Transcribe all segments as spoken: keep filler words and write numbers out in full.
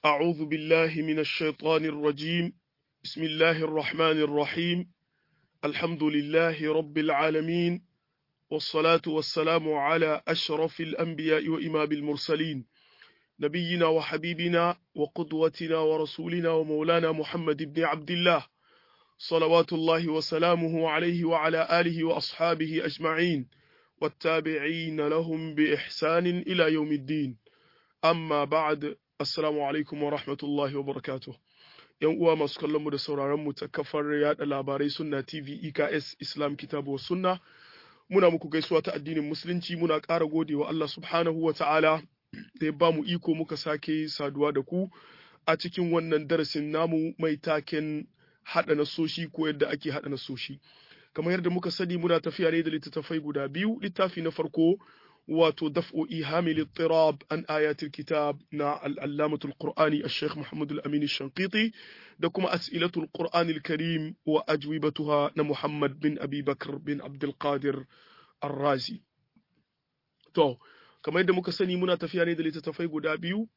أعوذ بالله من الشيطان الرجيم. بسم الله الرحمن الرحيم. الحمد لله رب العالمين، والصلاة والسلام على أشرف الأنبياء وإمام المرسلين، نبينا وحبيبنا وقدوتنا ورسولنا ومولانا محمد بن عبد الله، صلوات الله وسلامه عليه وعلى آله وأصحابه أجمعين، والتابعين لهم بإحسان إلى يوم الدين. Amma ba'ad, assalamu alaikum wa rahmatullahi wa barakatuh. ‘Yan uwa masu kallon mu da sauraron mu ta kafar yada labarai Sunna T V E K S Islam Kitabu wa Sunna, muna muku gaisuwa ta addinin Musulunci, muna ƙara godewa Allah subhanahu wa ta'ala da ya ba mu iko muka sake saduwa da ku a cikin wannan darasin namu mai taken haɗa nasoshi ko yadda ake haɗa nasoshi. Kamar yadda muka sani muna tafiya ne da littattafai guda biyu. Littafi na farko wato daf'u ihami littirab an ayatul kitab na al'allamatul qur'ani al-sheikh Muhammad al-Amin al-Shanqiti, da kuma as'ilatul qur'ani al-karim wa ajwibatuha na Muhammad bin Abi Bakr bin Abdul Qadir ar-Razi. To, kamar yadda muka sani muna tafiya ne da littattafai guda biyu,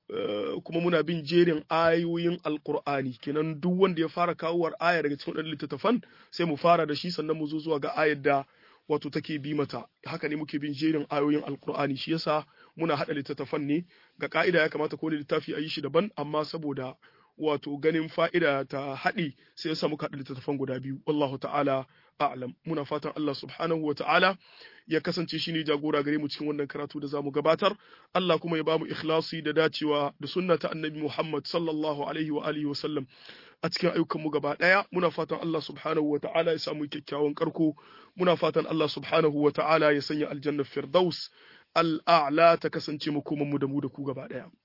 kuma muna bin jerin ayoyin alqur'ani. Kenan duk wanda ya fara kawowar aya daga cikin waɗannan littattafan sai mu fara da shi, sannan mu zo zuwa ga ayar da wato take bi mata. Haka ne muke bin jerin ayoyin alkur'ani, shi yasa muna haɗa littattafan ne. Ga ka'ida ya kamata ko da littafi a yi shi daban, amma saboda wato ganin fa'ida ta haɗi sai yasa muka haɗa littattafan guda biyu. Wallahu ta'ala a'lam. Muna fatan Allah subhanahu wa ta'ala ya kasance shi ne jagora gare mu cikin wannan karatu da zamu gabatar. Allah kuma ya bamu ikhlasi da dacewa da sunna ta annabi Muhammad sallallahu alaihi wa alihi wa sallam a cikin ayyukanmu gaba ɗaya. Muna fatan Allah subhanahu wa ta'ala ya samu kyakkyawan karko. Muna fatan Allah subhanahu wa ta'ala ya sanya aljannar firdaus al'a'la ta kasance makomanmu da mu da ku gaba ɗaya.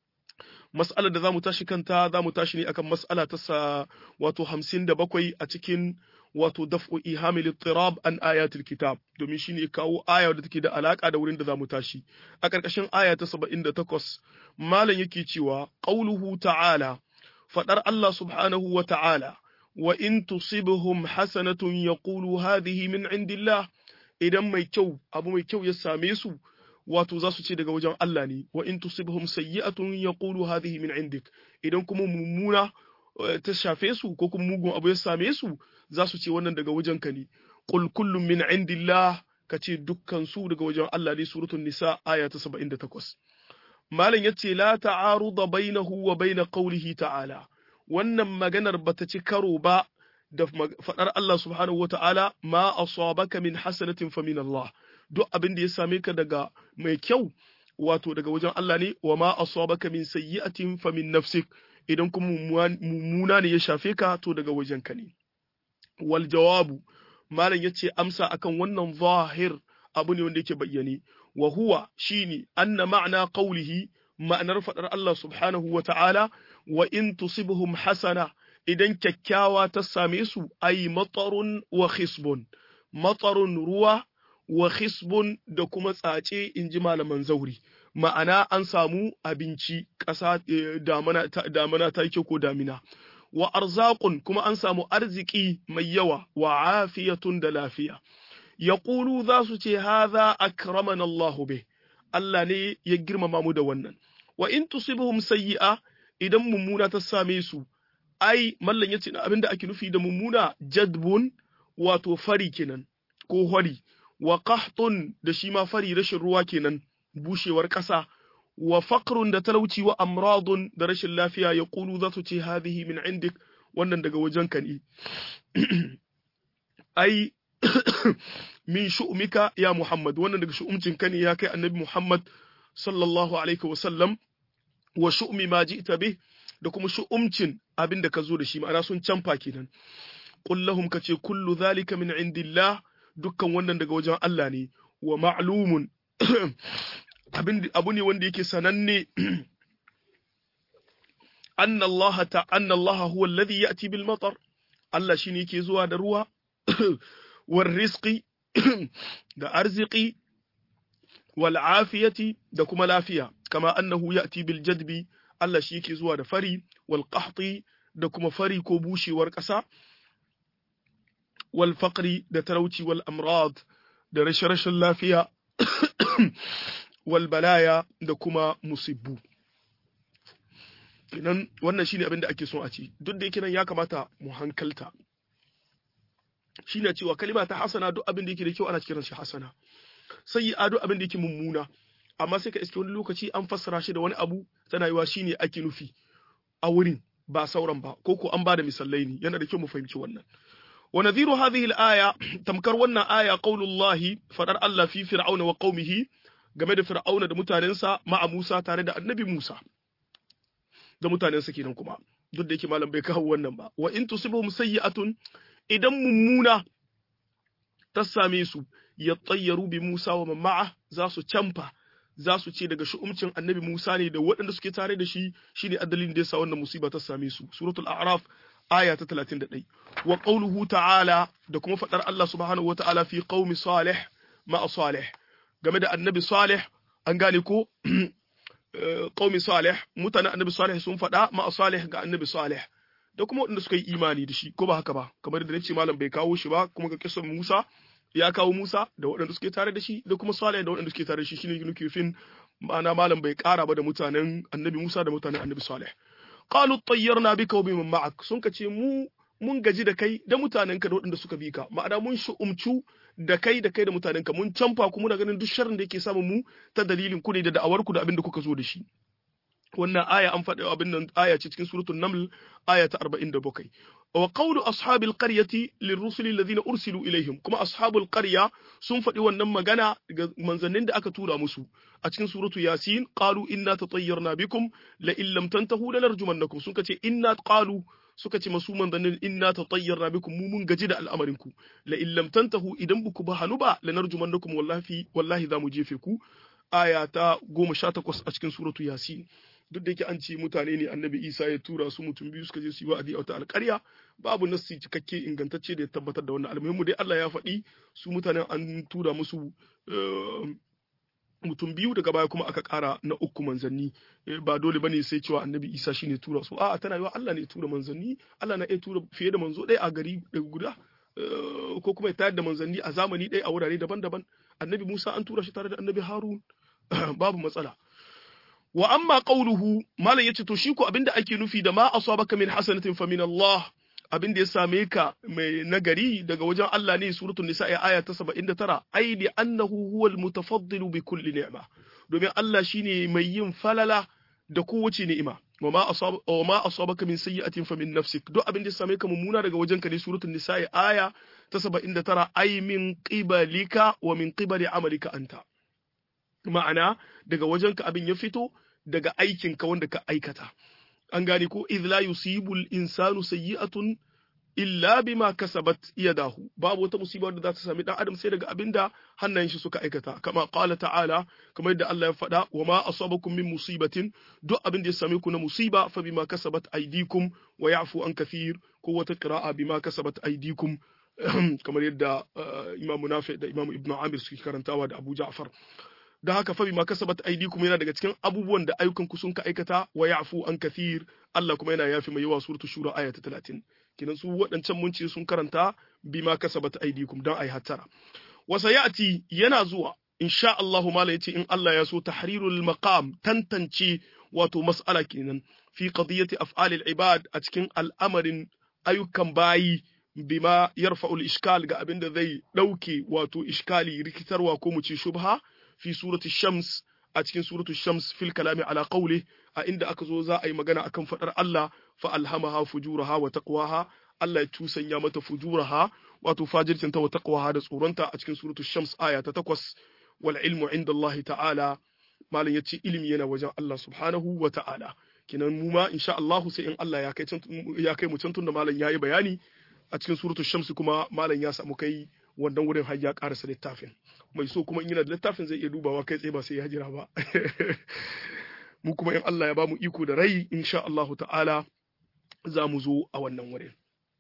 Mas'alar da za mu tashi kanta za mu tashi ne akan mas'ala ta sa wato hamsin da bakwai a cikin wato daf'u ihami littirab an ayatul kitab, domin shine kawo aya da take da alaka da wurin da za mu tashi. A ƙarƙashin aya ta saba'in da takwas malam yake cewa qauluhu ta'ala, faɗar Allah subhanahu wa ta'ala, wa in tusibhum hasanatun yaqulu hadhihi min indillah, idan mai kyau abu mai kyau ya same su wato za su ce daga wajen Allah ne. Wa in tusibhum sayyi'atun yaqulu hadhihi min indik, idan kuma mummuna ta shafe su ko kuma mugun abu ya same su za su ce wannan daga wajen ka ne. Qul kullun min indillah, kace dukkan su daga wajen Allah ne. Suratul Nisa aya ta saba'in da takwas. Malam yace la ta'aruda bainahu wa bain qawlihi ta'ala, wannan maganar bata ci karo ba da fadar Allah subhanahu wata'ala, ma asabaka min hasanatin fa min Allah, duk abin da ya same ka daga mai kyau wato daga wajen Allah ne. Wa ma asabaka min sayyi'atin fa min nafsik, idan kuma mummuna ne ya shafe ka to daga wajen ka ne. Wal jawabu, malam yace amsa akan wannan zahir abu ne wanda yake bayyane. Wa huwa shine anna ma'na qawlihi, ma'anar fadar Allah subhanahu wa ta'ala, wa in tusibhum hasana, idan kyakkyawa ta same su, ay matarun wa khisbun, matarun ruwa wa khisbun da kuma tsace, inji malaman zauri. Ma'ana an samu abinci, ƙasa damana ta damana ta yake ko damina. Wa arzaqun, kuma an samu arziki mai yawa, wa afiyatun da lafiya. Yaqulu, za su ce hadha akramana Allahu bih, Allah ne ya girmama mu da wannan. Wa in tusibhum sayyi'a, idan mummuna ta same su, ai mallan yace abinda ake nufi da mummuna jadbun, wato fari kenan ko hori, wa qahtun da shi ma fari, rashin ruwa kenan, bushewar ƙasa, wa faqrun da talauci, wa amradun da rashin lafiya. Yaqulu, za su ce hadhihi min indik, wannan daga wajenka ne. ai min shu'umika ya Muhammad, wannan daga shu'umcinka ne ya kai annabi Muhammad sallallahu alaihi wa sallam. Wa shu'mi ma ji'ta bih, da kuma shu'umcin abin da ka zo da shi, ma'ana sun canfa kenan. Qul lahum, kace kullu dhalika min indillah, dukkan wannan daga wajen Allah ne. Wa ma'lumun, abin abu ne wanda yake sananne, anna Allah ta anna Allah huwa alladhi ya'ti bil matar, Allah shine yake zuwa da ruwa, war rizqi da arziki, wal afiyati da kuma lafiya, kama annahu ya'ti bil jadbi, Allah shi yake zuwa da fari, wal qahti da kuma fari ko bushewar ƙasa, wal faqri da talauci, wal amrad da rashin lafiya, wal balaya da kuma musibbu. kenan wannan shine abin da ake son a ci duk da yake nan ya kamata mu hankalta shine cewa kalima ta hasana duk abin da yake da kyau ana kiran shi hasana sayyi'a duk abin da yake mummuna amma sai ka iske wani lokaci an fassara shi da wani abu tana yiwa shine ake nufi a wurin ba sauran ba ko ko an bada misalai ne yana da kyau mu fahimci wannan wa nadhiru hadhihi al-aya tamkar wannan aya qaulullahi fadar Allah fi fir'auna wa qaumihi game da fir'auna da mutanensa ma'a Musa tare da annabi Musa da mutanensa kenan kuma duk da yake malam bai kawo wannan ba wa in tusibhum sayyi'atun idan mummuna ta same su yattayyaru bi Musa wa man ma'a za su camfa za su ce daga shu'umcin annabi Musa ne da waɗanda suke tare da shi shine addalin da yasa wannan musiba ta same su suratul a'raf aya ta talatin da ɗaya wa qawluhu ta'ala da kuma fadar Allah subhanahu wa ta'ala fi qaumi salih ma'a salih game da annabi salih an gane ko qaumi salih mutanen annabi salih sun fada ma'a salih ga annabi salih da kuma waɗanda suka yi imani da shi ko ba haka ba kamar da nace malam bai kawo shi ba kuma ga kisan Musa ya kawo Musa da waɗanda suke tare da shi da kuma Salih da waɗanda suke tare da shi shine yake fin ma'ana malam bai ƙara ba da mutanen Annabi Musa da mutanen Annabi Salih qalu tayyarna bika wa biman ma'ak sun kace mu mun gaji da kai da mutanenka da waɗanda suka bi ka ma'ana mun shu'umcu da kai da kai da mutanenka mun canfa ku muna ganin duk sharrin da yake samun mu ta dalilin ku ne da da'awar ku da abin da kuka zo da shi wannan aya an faɗi abin nan aya ce cikin suratul naml aya ta arba'in da bakwai wa qawlu ashabil qaryati lirrusuli alladhina ursilu ilaihim kuma ashabul qarya sun faɗi wannan magana ga manzannin da aka tura musu a cikin suratul yasin qalu inna tatayyarna bikum la in lam tantahu lanarjumannakum sun kace inna qalu suka ce masu manzannin inna tatayyarna bikum mu mun gaji da al'amarinku la in lam tantahu idan buku ba hanu ba lanarjumannakum wallahi wallahi za mu jefe ku aya ta goma sha takwas a cikin suratul yasin duk da yake an ce mutane ne annabi Isa ya tura su mutum biyu suka je su yi wa'azi a wata alƙarya babu nassi cikakke ingantacce da ya tabbatar da wannan almuhimmu dai Allah ya faɗi su mutanen an tura musu mutum biyu daga baya kuma aka ƙara na uku manzanni ba dole bane sai cewa annabi Isa shine tura su a'a tana yiwa Allah ne ya tura manzanni Allah na iya tura fiye da manzo ɗaya a gari guda ko kuma ya tayar da manzanni a zamani ɗaya a wurare daban-daban annabi Musa an tura shi tare da annabi Harun babu matsala wa amma qawluhu malan yace to shi ko abinda ake nufi da ma asabaka min hasanatin fa min Allah abinda ya same ka mai nagari daga wajen Allah ne suratul nisa aya ta saba'in da tara ai li annahu huwal mutafaddilu bi kulli ni'ma domin Allah shine mai yin falala da kowace ni'ima wa ma asaba wa ma asabaka min sayyi'atin fa min nafsik duk abinda ya same ka mummuna daga wajen ka ne suratul nisa aya ta saba'in da tara ai min qibalika wa min qibali amalika anta ma'ana daga wajenka abin ya fito daga aikinka wanda ka aikata an gane ko idh la yusibul insanu sayyi'atun illa bima kasabat yadahu babu wata musiba wanda za ta sami dan adam sai daga abinda hannayen shi suka aikata kama qala ta'ala kamar yadda Allah ya faɗa wa ma asabakum min musibatin duk abin da ya same ku na musiba fa bima kasabat aydikum wa ya'fu an kathir ko wata qira'a bima kasabat aydikum kamar yadda Imam Nafi da Imam Ibn Amir suke karantawa da Abu Ja'far da haka fa bima kasabat aydikum yana daga cikin abubuwan da ayyukan ku sun ka aikata wa ya'fu an kathir Allah kuma yana yafi mai yawa suratu shura aya ta talatin kinan su wadancan mun ce sun karanta bima kasabat aydikum dan ai hattara wa sayati yana zuwa insha Allah mala yace in Allah ya so tahrirul maqam tantance wato mas'ala kenan fi qadiyati af'alil ibad a cikin al'amarin ayyukan bayi bima yarfa'u al-ishkal ga abinda zai dauke wato iskali rikitarwa ko mu ce shubha fi surati shams a cikin suratu shams fil kalami ala qawli a inda aka zo za a yi magana akan fadar Allah fa alhamaha fujuraha wa taqwaha Allah ya tusanya mata fujuraha wato fajircin ta wa taqwaha da tsoronta a cikin suratu shams aya ta takwas wal ilmu inda Allah ta'ala malan yace ilimi yana wajen Allah subhanahu wa ta'ala kinan mu ma insha Allah sai in Allah ya kai ya kai mu can tun da malan yayi bayani a cikin suratu shams kuma malan ya samu kai wannan wurin har ya karasa littafin mai so kuma in yana da littafin zai iya dubawa kai tsaye ba sai ya jira ba mu kuma in Allah ya ba mu iko da rai insha Allah ta'ala za mu zo a wannan wurin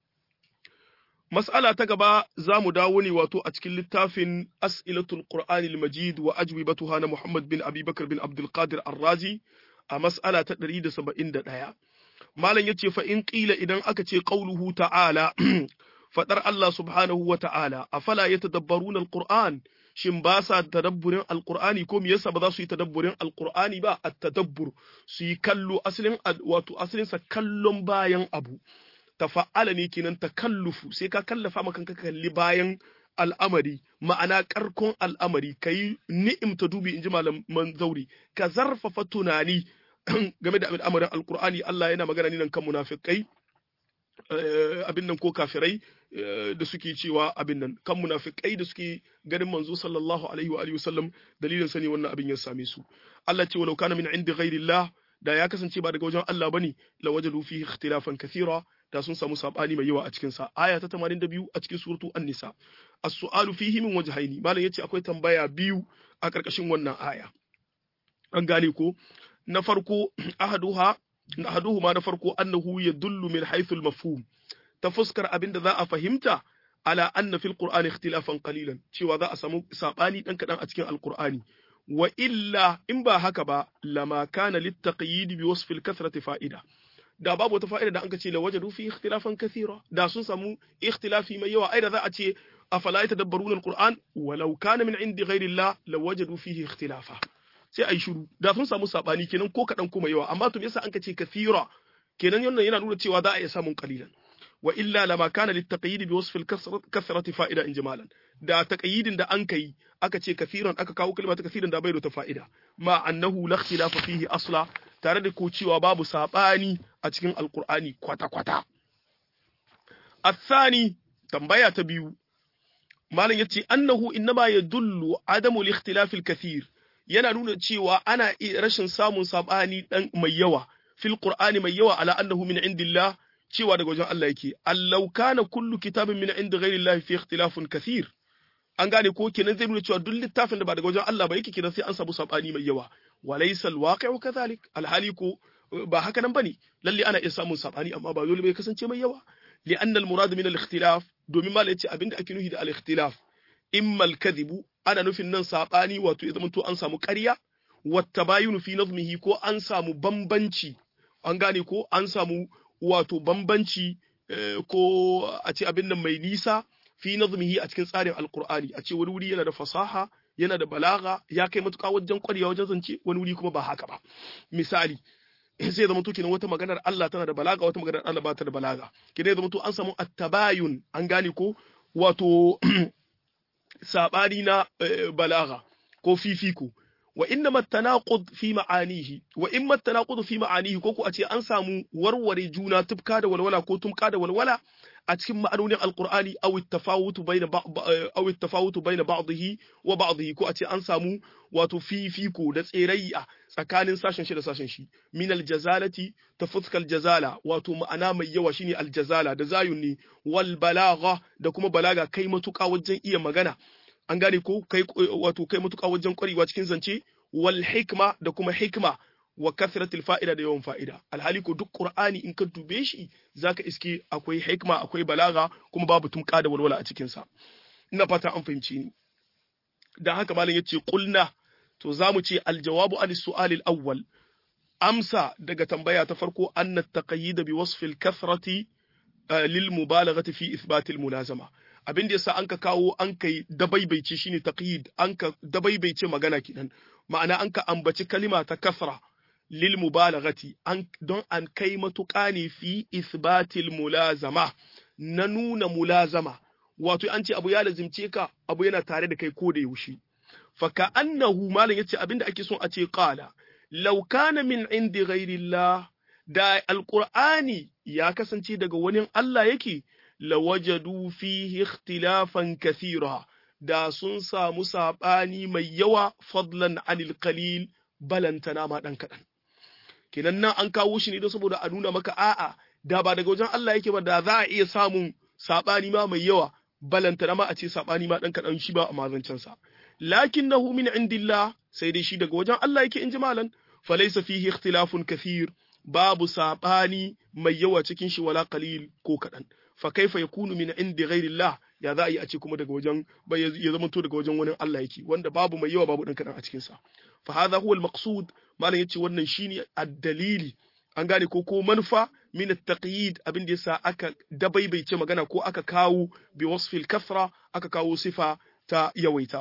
mas'ala ta gaba za mu dawo ne wato a cikin littafin as'ilatul qur'anil majid wa ajwibatuha na Muhammad bin Abi Bakar bin Abdul Qadir Ar-Razi a mas'ala ta ɗari da saba'in da ɗaya malam yace fa in qila idan aka ce qauluhu ta'ala fadar Allah subhanahu wa ta'ala afala yatadabbaruna al-qur'an shin ba sa tadabburin alqur'ani ko me yasa ba za su yi tadabburin alqur'ani ba at-tadabbur su yi kallo asalin wato asalin sa kallon bayan abu tafa'ala ne kenan takallufu sai ka kallafa maka ka kalli bayan al'amari ma'ana karkon al'amari kai ni'imta dubi inji malaman zauri ka zarfafa tunani game da al'amarin alqur'ani Allah yana magana ne nan kan munafikai abin nan ko kafirai da suke cewa abin nan kan munafikai da suke ganin manzo sallallahu alaihi wa alihi wasallam dalilin sani wannan abin ya same su Allah ce walau kana min indi ghairillah da ya kasance ba daga wajen Allah bane la wajadu fihi ikhtilafan kathira da sun samu sabani mai yawa a cikin sa aya ta tamanin da biyu a cikin suratu an-nisa as-su'alu fihi min wajhaini malam yace akwai tambaya biyu a karkashin wannan aya an gane ko na farko ahaduha ahaduhuma na farko annahu yadullu min haythu al-mafhum ta fuskar abinda za a fahimta ala anna fil qur'ani ikhtilafan qalilan cewa za a samu sabani dan kadan a cikin alqur'ani wa illa in ba haka ba lama kana littaqyid bi wasf al-kathrati fa'ida da babu wata fa'ida da an ce la wajadu fi ikhtilafan kathira da sun samu ikhtilafi mai yawa ai da za a ce afala yatadabbaruna al-qur'an walau kana min indi ghayri Allah la wajadu fihi ikhtilafa sai ai shiru da sun samu sabani kenan ko kadan kuma yawa amma to me yasa an ce kathira kenan wannan yana nuna cewa za a iya samun qalilan wa illa lama kana littaqyid bi wasf al-kathrati fa'ida in jamalan da taqyidin da an kai aka ce kathiran aka kawo kalma ta kathiran da bai da fa'ida ma annahu la ikhtilafa fihi asla tare da ko cewa babu sabani a cikin alqur'ani kwata kwata athani tambaya ta biyu malam yace annahu innama yadullu adamu al-ikhtilaf al-kathir yana nuna cewa ana rashin samun sabani dan mai yawa fil qur'ani mai yawa ala annahu min indillah cewa daga wajen Allah yake allau kana kullu kitabin min indi ghayri Allah fi ikhtilafun kathir an gane ko kenan zai nuna cewa duk littafin da ba daga wajen Allah ba yake kenan sai an samu sabani mai yawa walaysa alwaqi'u kadhalik alhali ko ba haka nan bane lalle ana iya samun sabani amma ba dole bai kasance mai yawa li'anna almurad min al-ikhtilaf domin ma yace abinda ake nufi da al-ikhtilaf imma al-kadhibu ana nufin nan sabani wato ya zama to an samu ƙarya wattabayun fi nazmihi ko an samu bambanci an gane ko an samu wato bambanci ko a ce abin nan mai nisa fi nazmihi a cikin tsarin alqur'ani a ce wani wuri yana da fasaha yana da balaga ya kai matuƙa wajen ƙwarewa wajen zance wani wuri kuma ba haka ba misali sai zama to kenan wata maganar Allah tana da balaga wata maganar Allah ba ta da balaga kenan zama to an samu at-tabayun an gane ko wato sabani na balaga ko fifiko wa innama tanaqud fi ma'anihi wa imma tanaqud fi ma'anihi ko ku a ce an samu warware juna tufka da walwala ko tumka da walwala a cikin ma'anonin alqur'ani aw at-tafawut bayna aw at-tafawut bayna ba'dihi wa ba'dihi ko a ce an samu wato fifiko da tserayya tsakanin sashen shi da sashen shi min al-jazalati tafuskal jazala wato ma'ana mai yawa shine al-jazala da zayun ne wal balagha da kuma balaga kai matuƙa wajen iya magana an gane ko kai wato kai matuƙa wajen ƙwarewa cikin zance wal hikma da kuma hikma wa kathratil fa'ida da yawan fa'ida alhali ko duk qur'ani in ka dube shi zaka iske akwai hikma akwai balaga kuma babu tumka da walwala a cikin sa ina fata an fahimci ni dan haka malam yace qulna to zamu ce aljawabu an su'al al-awwal amsa daga tambaya ta farko anna taqayyid bi wasf al-kathrati lil mubalaghati fi ithbat al-mulazama abin da yasa anka kawo an kai dabaibaice shine taqyid anka dabaibaice magana kidan ma'ana anka ambaci kalima ta kasra lil mubalaghati an don an kai matuƙa ne fi ithbatil mulazama na nuna mulazama wato an ce abu ya lazimce ka abu yana tare da kai ko da yaushe fa ka annahu malan yace abinda ake son a ce qala law kana min indi ghairillah da alqur'ani ya kasance daga wani Allah yake lawajadu fihi ikhtilafan kathira da sun samu sabani mai yawa fadlan anil qalil balantana ma dan kadan kenan nan an kawo shi ne don saboda a nuna maka a'a da ba daga wajen Allah yake ba da za a iya samun sabani ma mai yawa balantana ma a ce sabani ma dan kadan shi ba a mazancin sa lakinnahu min indillah sai dai shi daga wajen Allah yake inji malan falaysa fihi ikhtilafun kathir babu sabani mai yawa cikin shi wala qalil ko kadan fa kaifa yakunu min indi ghairillah ya za a yi a ce kuma daga wajen ya zama to daga wajen wani Allah yake wanda babu mai yawa babu dan kadan a cikin sa fa hadha huwa al-maqsud malan yace wannan shine ad-dalili an gane ko ko manufa min at-taqyid abin da yasa aka dabaibaice magana ko aka kawo bi wasfil kathra aka kawo sifa ta yawaitawa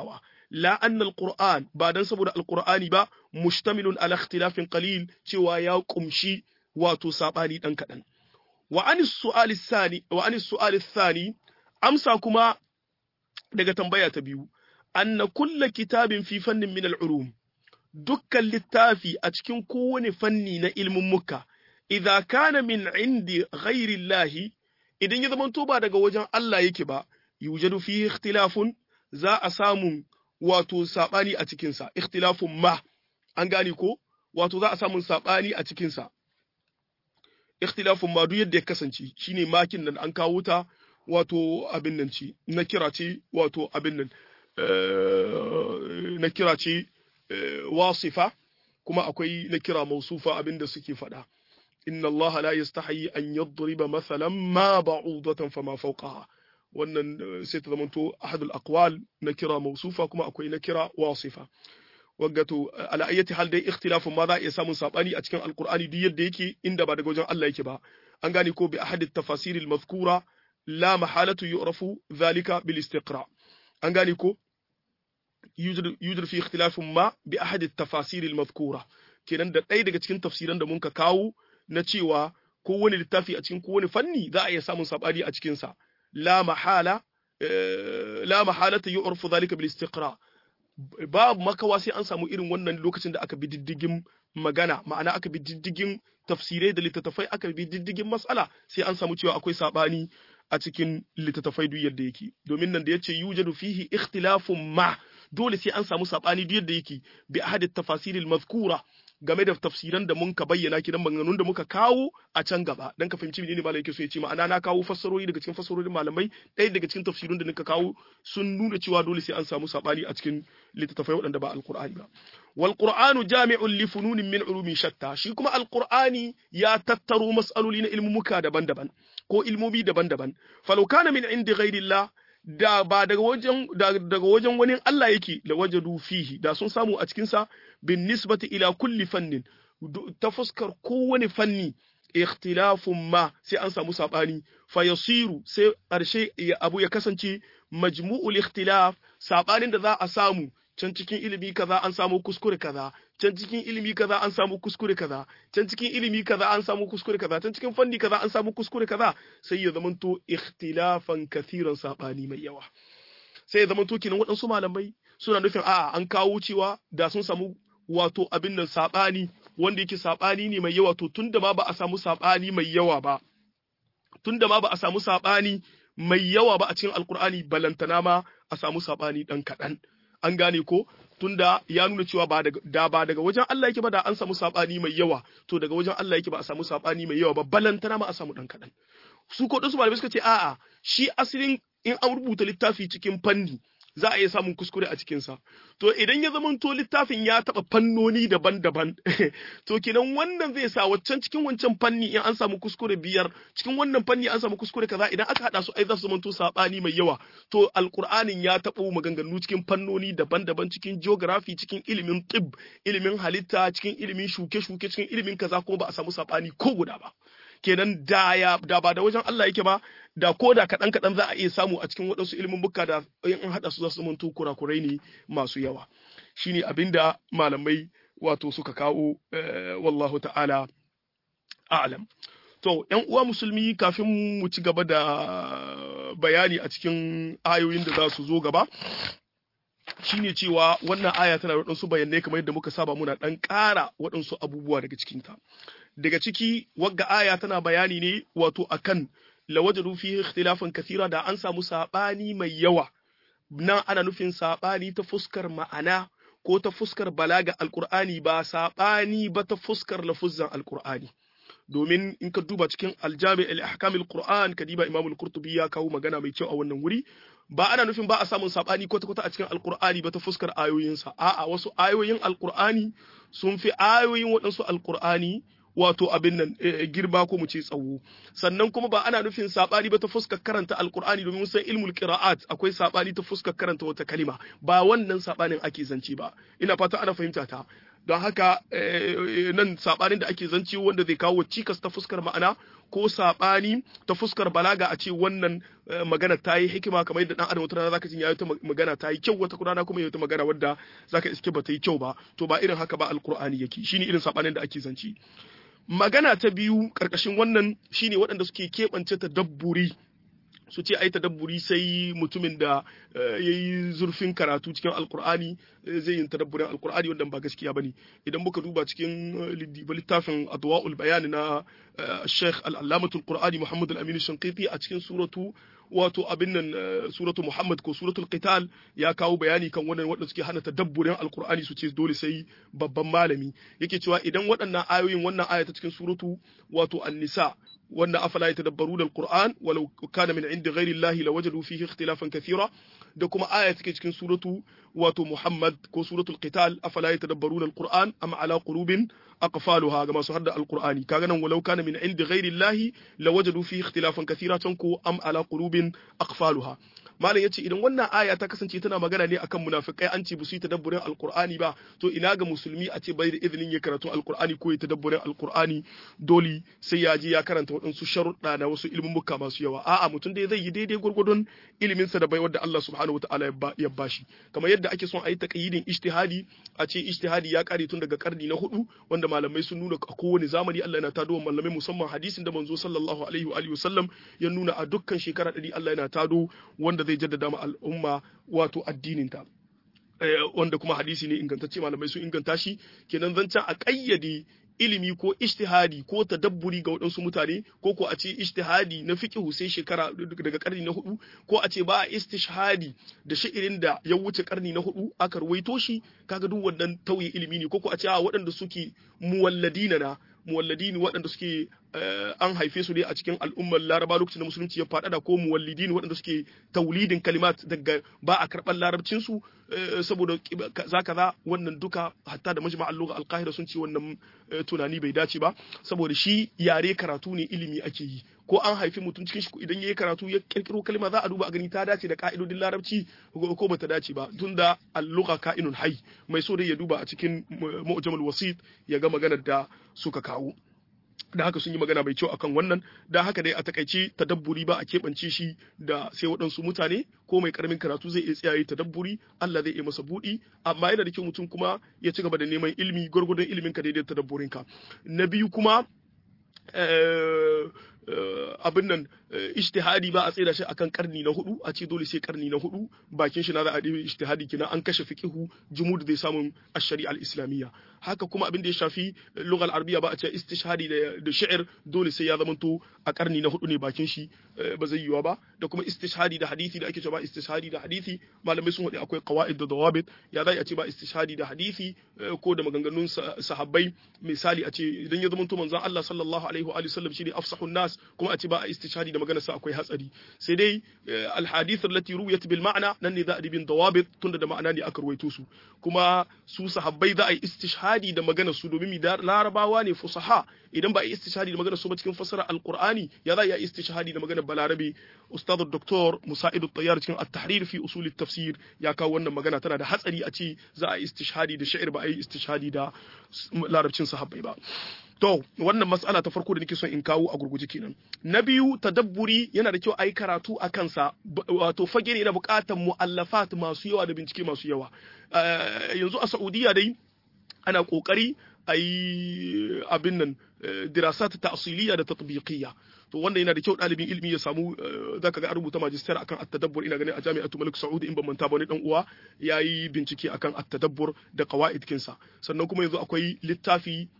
la anna alquran ba dan saboda alqur'ani ba mustamilun ala ikhtilafin qalil cewa ya kumshi wato sabani dan kadan wa anis su'al thani wa anis su'al thani amsa kuma daga tambaya ta biyu anna kullu kitabin fi fannin min al-ulum dukkan littafi a cikin kowane fanni na ilmin muka idza kana min indi ghairi Allah idan ya zamanto ba daga wajen Allah yake ba yujadu fihi ikhtilafun za a samu wato sabani a cikin sa ikhtilafun ma an gane ko wato za a samu sabani a cikin sa ikhtilafun ma duk yadda ya kasance shine makin nan an kawo ta wato abin nan ce na kira ce wato abin nan na kira ce wasifa kuma akwai na kira mausufa abinda suke faɗa inna Allah la yastahi an yadriba mathalan ma ba'udatan fama fawqaha wannan sai ta zamanto ahadul aqwal na kira mausufa kuma akwai na kira wasifa wagato ala ayati hal dai ikhtilafun ma za iya samun sabani a cikin alqur'ani duk yadda yake inda ba daga wajen Allah yake ba an gane ko bi ahadit tafasiril mazkura la mahalatu yu'rafu dhalika bil istiqra an gane ko يوجد يوجد في اختلاف ما بأحد التفاسير المذكورة kenan da ɗaya daga cikin tafsiran da mun ka kawo na cewa kowane littafi a cikin kowane fanni za a iya samun sabani a cikin sa la mahala la mahalata yu'rafu dhalika bil istiqra babu makawa sai an samu irin wannan lokacin da aka bi diddigin magana ma'ana aka bi diddigin tafsirai da littattafai aka bi diddigin mas'ala sai an samu cewa akwai sabani a cikin littattafai duk yadda yake domin nan da yace yujadu fihi ikhtilafun ma dole sai an samu sabani duk yadda yake bi ahadit tafasiril mazkura game da tafsiran da mun ka bayyana kidan maganganun da muka kawo a can gaba dan ka fahimci menene malai yake so ya ce ma'ana na kawo fassarori daga cikin fassarorin malamai ɗaya daga cikin tafsirun da nika kawo sun nuna cewa dole sai an samu sabani a cikin littattafai waɗanda ba alqur'ani ba wal qur'anu jami'un li fununin min ulumi shatta shi kuma alqur'ani ya tattaro mas'aloli na ilmumuka daban-daban ko ilmomi daban-daban falau kana min indi ghairillah da ba daga wajen daga wajen wani Allah yake la wajadu fihi da sun samu a cikin sa bin nisbati ila kulli fannin ta fuskar kowane fanni ikhtilafun ma sai an samu sabani fa yasiru sai karshe abu ya kasance majmu'ul ikhtilaf sabanin da za a samu can cikin ilimi kaza an samu kuskure kaza can cikin ilimi kaza an samu kuskure kaza can cikin ilimi kaza an samu kuskure kaza can cikin fanni kaza an samu kuskure kaza sai ya zamanto ikhtilafan kathiran sabani mai yawa sai ya zamanto kinan waɗansu malamai suna nufin a'a an kawo cewa da sun samu wato abin nan sabani wanda yake sabani ne mai yawa to tunda ma ba a samu sabani mai yawa ba tunda ma ba a samu sabani mai yawa ba a cikin alkur'ani balantana ma a samu sabani dan kadan an gane ko tunda ya nuna cewa ba daga da ba daga wajen Allah yake ba da an samu sabani mai yawa to daga wajen Allah yake ba a samu sabani mai yawa ba balantana ma a samu dan kadan su ko su malamai suka ce a'a shi asalin in an rubuta littafi cikin fanni za a iya samun kuskure a cikin sa to idan ya zama to littafin ya taba fannoni daban-daban to kenan wannan zai sa waccan cikin wancan fanni in an samu kuskure biyar cikin wannan fanni an samu kuskure kaza idan aka hada su ai za su zama to sabani mai yawa to alqur'anin ya tabo maganganu cikin fannoni daban-daban cikin geography cikin ilimin tib ilimin halitta cikin ilimin shuke-shuke cikin ilimin kaza kuma ba a samu sabani ko guda ba kenan da ya da ba da wajen Allah yake ba da koda kadan kadan za a iya samu a cikin wadansu ilimin bukka da in an hada su za su zamanto kurakurai ne masu yawa shine abinda malamai wato suka kawo wallahu ta'ala a'lam to ƴan uwa musulmi kafin mu ci gaba da bayani a cikin ayoyin da za su zo gaba shine cewa wannan aya tana da wadansu bayanai kamar yadda muka saba muna dan ƙara wadansu abubuwa daga cikin ta daga ciki wagga aya tana bayani ne wato akan lawajadu fihi ikhtilafan kathira da an samu sabani mai yawa nan ana nufin sabani ta fuskar ma'ana ko ta fuskar balaga alqur'ani ba sabani ba ta fuskar lafuzan alqur'ani domin in ka duba cikin aljami al-ahkam al-qur'an kadiba imam al-qurtubi ya kawo magana mai kyau a wannan wuri ba ana nufin ba a samun sabani kwata kwata a cikin alqur'ani ba ta fuskar ayoyinsa a'a wasu ayoyin alqur'ani sun fi ayoyin waɗansu alqur'ani wato abin nan girma ko mu ce tsawo sannan kuma ba ana nufin sabani ba ta fuskar karanta alqur'ani domin san ilmul qira'at akwai sabani ta fuskar karanta wata kalima ba wannan sabanin ake zance ba ina fata ana fahimta ta don haka nan sabanin da ake zance wanda zai kawo cikas ta fuskar ma'ana ko sabani ta fuskar balaga a ce wannan magana ta yi hikima kamar yadda dan adam wata rana zaka ji yayi ta magana ta yi kyau wata rana kuma yayi ta magana wadda zaka iske ba ta yi kyau ba to ba irin haka ba alqur'ani yake shine irin sabanin da ake zance magana ta biyu karkashin wannan shine waɗanda suke keɓance tadabburi su ce ai tadabburi sai mutumin da ya yi zurfin karatu cikin alkur'ani zai yi tadabburin alkur'ani wanda ba gaskiya bane idan muka duba cikin littafin adwa'ul bayan na Sheikh al-Allamatul Qur'ani Muhammad al-Amin Shanqiti a cikin suratu wato abin nan suratu Muhammad ko suratul Qital ya kawo bayani kan wannan wanda suke hana tadabburin alkur'ani su ce dole sai babban malami yake cewa idan waɗannan ayoyin wannan aya ta cikin suratu wato an-nisa wannan afala yatadabbaruna alquran walau kana min indi ghairi llahi lawajadu fihi ikhtilafan kathira da kuma aya take cikin suratu wato Muhammad ko suratul Qital afala yatadabbaruna alquran am ala qulubin aqfaluha ga masu hadda alqur'ani kaga nan walau kana min indi ghairi llahi lawajadu fihi ikhtilafan kathira tanku am ala qulubin aqfaluha malam yace idan wannan aya ta kasance tana magana ne akan munafikai an ce ba su yi tadabburin alqur'ani ba to ina ga musulmi a ce bai da izinin ya karatu alqur'ani ko ya tadabburin alqur'ani dole sai ya je ya karanta waɗansu sharuɗa na wasu ilmummuka masu yawa a'a mutum dai zai yi daidai gurgurdon ilimin sa da bai wanda Allah subhanahu wataala ya bashi kamar yadda ake son a yi taqyidin ijtihadi a ce ijtihadi ya kare tun daga karni na hudu wanda malamai sun nuna a kowane zamani Allah yana tado malamai musamman hadisin da manzo sallallahu alaihi wa alihi wasallam ya nuna a dukkan shekara ɗari Allah yana tado wanda zai jaddada ma al'umma wato addininta wanda kuma hadisi ne ingantacce malamai sun inganta shi kenan zancen a ƙayyade ilimi ko ijtihadi ko tadabburi ga waɗansu mutane ko ko a ce ijtihadi na fiqhu sai shekara daga karni na hudu ko a ce ba a istishhadi da shi'irin da ya wuce karni na hudu aka ruwaito shi kaga duk wannan tauye ilimi ne ko ko a ce a waɗanda suke muwalladina na muwalladini waɗanda suke an haife su ne a cikin al'ummar laraba lokacin da musulunci ya faɗaɗa ko muwallidini waɗanda suke taulidin kalimat daga ba a karɓar larabcin su saboda za kaza wannan duka hatta da majma'al lugha al-qahira sun ce wannan tunani bai dace ba saboda shi yare karatu ne ilimi ake yi ko an haifi mutum cikin shi idan yayi karatu ya kirkiro kalma za a duba a gani ta dace da ka'idodin larabci ko bata dace ba tunda al-lugha ka'inun hayy mai so dai ya duba a cikin mu'jamul wasit ya ga maganar da suka kawo da haka sun yi magana mai kyau akan wannan da haka dai a takaice tadabburi ba a keɓance shi da sai waɗansu mutane ko mai karamin karatu zai iya tsayaye tadabburi Allah zai iya masa buɗi amma yana da kyau mutum kuma ya ci gaba da neman ilimi gwargwadon ilimin ka daidai tadabburin ka na biyu kuma abin nan ijtihadi ba a tsaida shi akan karni na hudu a ce dole sai karni na hudu bakin shi na za a ɗebe ijtihadi kina an kashe fiqihu jumud zai samun ash-shari'a al-islamiyya haka kuma abin da ya shafi lughal arabiyya ba a ce istishhadi da, da shi'r dole sai ya zamanto a karni na hudu ne bakin shi ba zai yiwa ba da kuma istishhadi da hadisi da ake cewa istishhadi da hadisi malamai sun hade akwai qawaid da dawabit ya zai a ce ba istishhadi da hadisi ko da maganganun sahabbai misali a ce idan ya zamanto manzon Allah sallallahu alaihi wa alihi wasallam shine afsahun nas kuma a ce ba a istishhadi da maganar sa akwai hatsari sai dai al-hadith allati ruwiyat bil ma'na nan ne za a dibin dawabit tunda da ma'ana ne aka ruwaito su kuma su sahabbai za a yi istishhadi da maganar su domin mi larabawa ne fusaha idan ba a yi istishhadi da maganar su ba cikin fasara alqur'ani ya za a yi istishhadi da maganar balarabe ustad doktor musa'id at-tayyar cikin at-tahrir fi usul at-tafsir ya kawo wannan magana tana da hatsari a ce za a yi istishhadi da sha'ir ba a yi istishhadi da larabcin sahabbai ba to wannan mas'ala ta farko da nake son in kawo a gurguje kenan na biyu tadabburi yana da kyau a yi karatu a kansa wato fage ne na bukatar mu'allafat masu yawa da bincike masu yawa yanzu a Saudiya dai ana kokari a yi abin nan dirasat ta'siliya da tatbiqiyya to wanda yana da kyau ɗalibin ilimi ya samu zaka ga a rubuta magister akan at-tadabbur ina ganin a jami'atu Malik Saud in ban manta ba wani dan uwa yayi bincike akan at-tadabbur da qawaid kinsa sannan kuma yanzu akwai littafi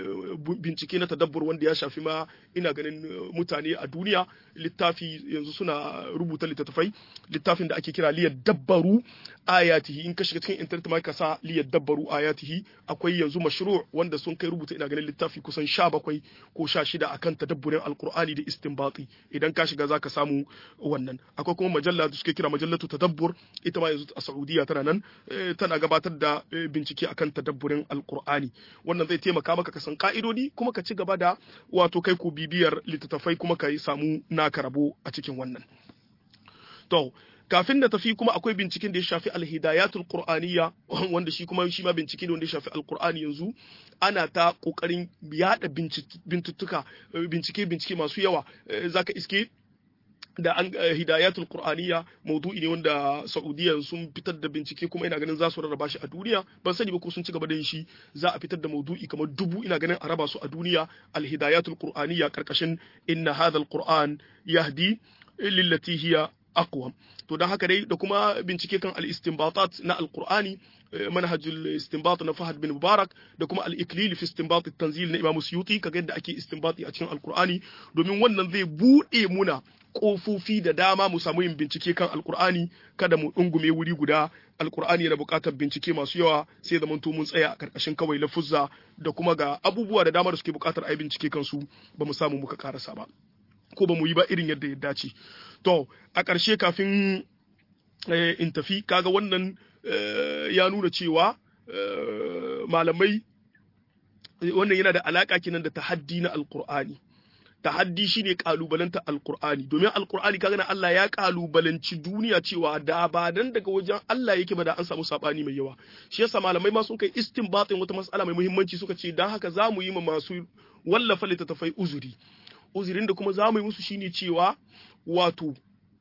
bincike na tadabbur wanda ya shafi ma ina ganin mutane a duniya littafi yanzu suna rubuta littattafai littafin da ake kira liyad dabbaru ayatihi in ka shiga cikin internet ma ka sa liyad dabbaru ayatihi akwai yanzu mashru' wanda sun kai rubuta ina ganin littafi kusan sha bakwai ko sha shida akan tadabburin alqur'ani da istinbati idan ka shiga zaka samu wannan akwai kuma majalla da suke kira majallatu tadabbur ita ma yanzu a Saudiya tana nan tana gabatar da bincike akan tadabburin alqur'ani wannan zai taimaka maka ka san ka'idodi kuma ka ci gaba da wato kai ku bibiyar littattafai kuma ka samu naka rabo a cikin wannan to kafin da tafi kuma akwai binciken da ya shafi alhidayatul qur'aniyya wanda shi kuma shi ma bincike ne wanda ya shafi alqur'ani yanzu ana ta kokarin yada bincike bincike bincike masu yawa zaka iske da an hidayatul qur'aniyya maudu'i ne wanda Saudiya sun fitar da bincike kuma ina ganin za su rarraba shi a duniya ban sani ba ko sun ci gaba da yin shi za a fitar da maudu'i kamar dubu ina ganin a raba su a duniya al hidayatul qur'aniyya karkashin inna hadha al qur'an yahdi lillati hiya aqwam to dan haka dai da kuma bincike kan al istinbatat na al qur'ani manhajul istinbat na Fahad bin Mubarak da kuma al-iklil fi istinbat at-tanzil na Imam Suyuti kaga yadda ake istinbati a cikin al-Qur'ani domin wannan zai bude muna kofofi da dama mu samu yin bincike kan al-Qur'ani kada mu dungume wuri guda al-Qur'ani yana buƙatar bincike masu yawa sai zaman to mun tsaya a karkashin kawai lafuzza da kuma ga abubuwa da dama da suke buƙatar ai bincike kansu ba mu samu muka karasa ba ko ba mu yi ba irin yadda ya dace to a ƙarshe kafin in tafi kaga wannan ya nuna cewa malamai wannan yana da alaka kinan da tahaddi na alqur'ani tahaddi shine kalubalanta alqur'ani domin alqur'ani kaga na Allah ya kalubalanci duniya cewa da ba dan daga wajen Allah yake ba da an samu sabani mai yawa shi yasa malamai ma sun kai istinbatin wata mas'ala mai muhimmanci suka ce dan haka zamu yi ma masu wallafa littattafai uzuri uzurin da kuma zamu yi musu shine cewa wato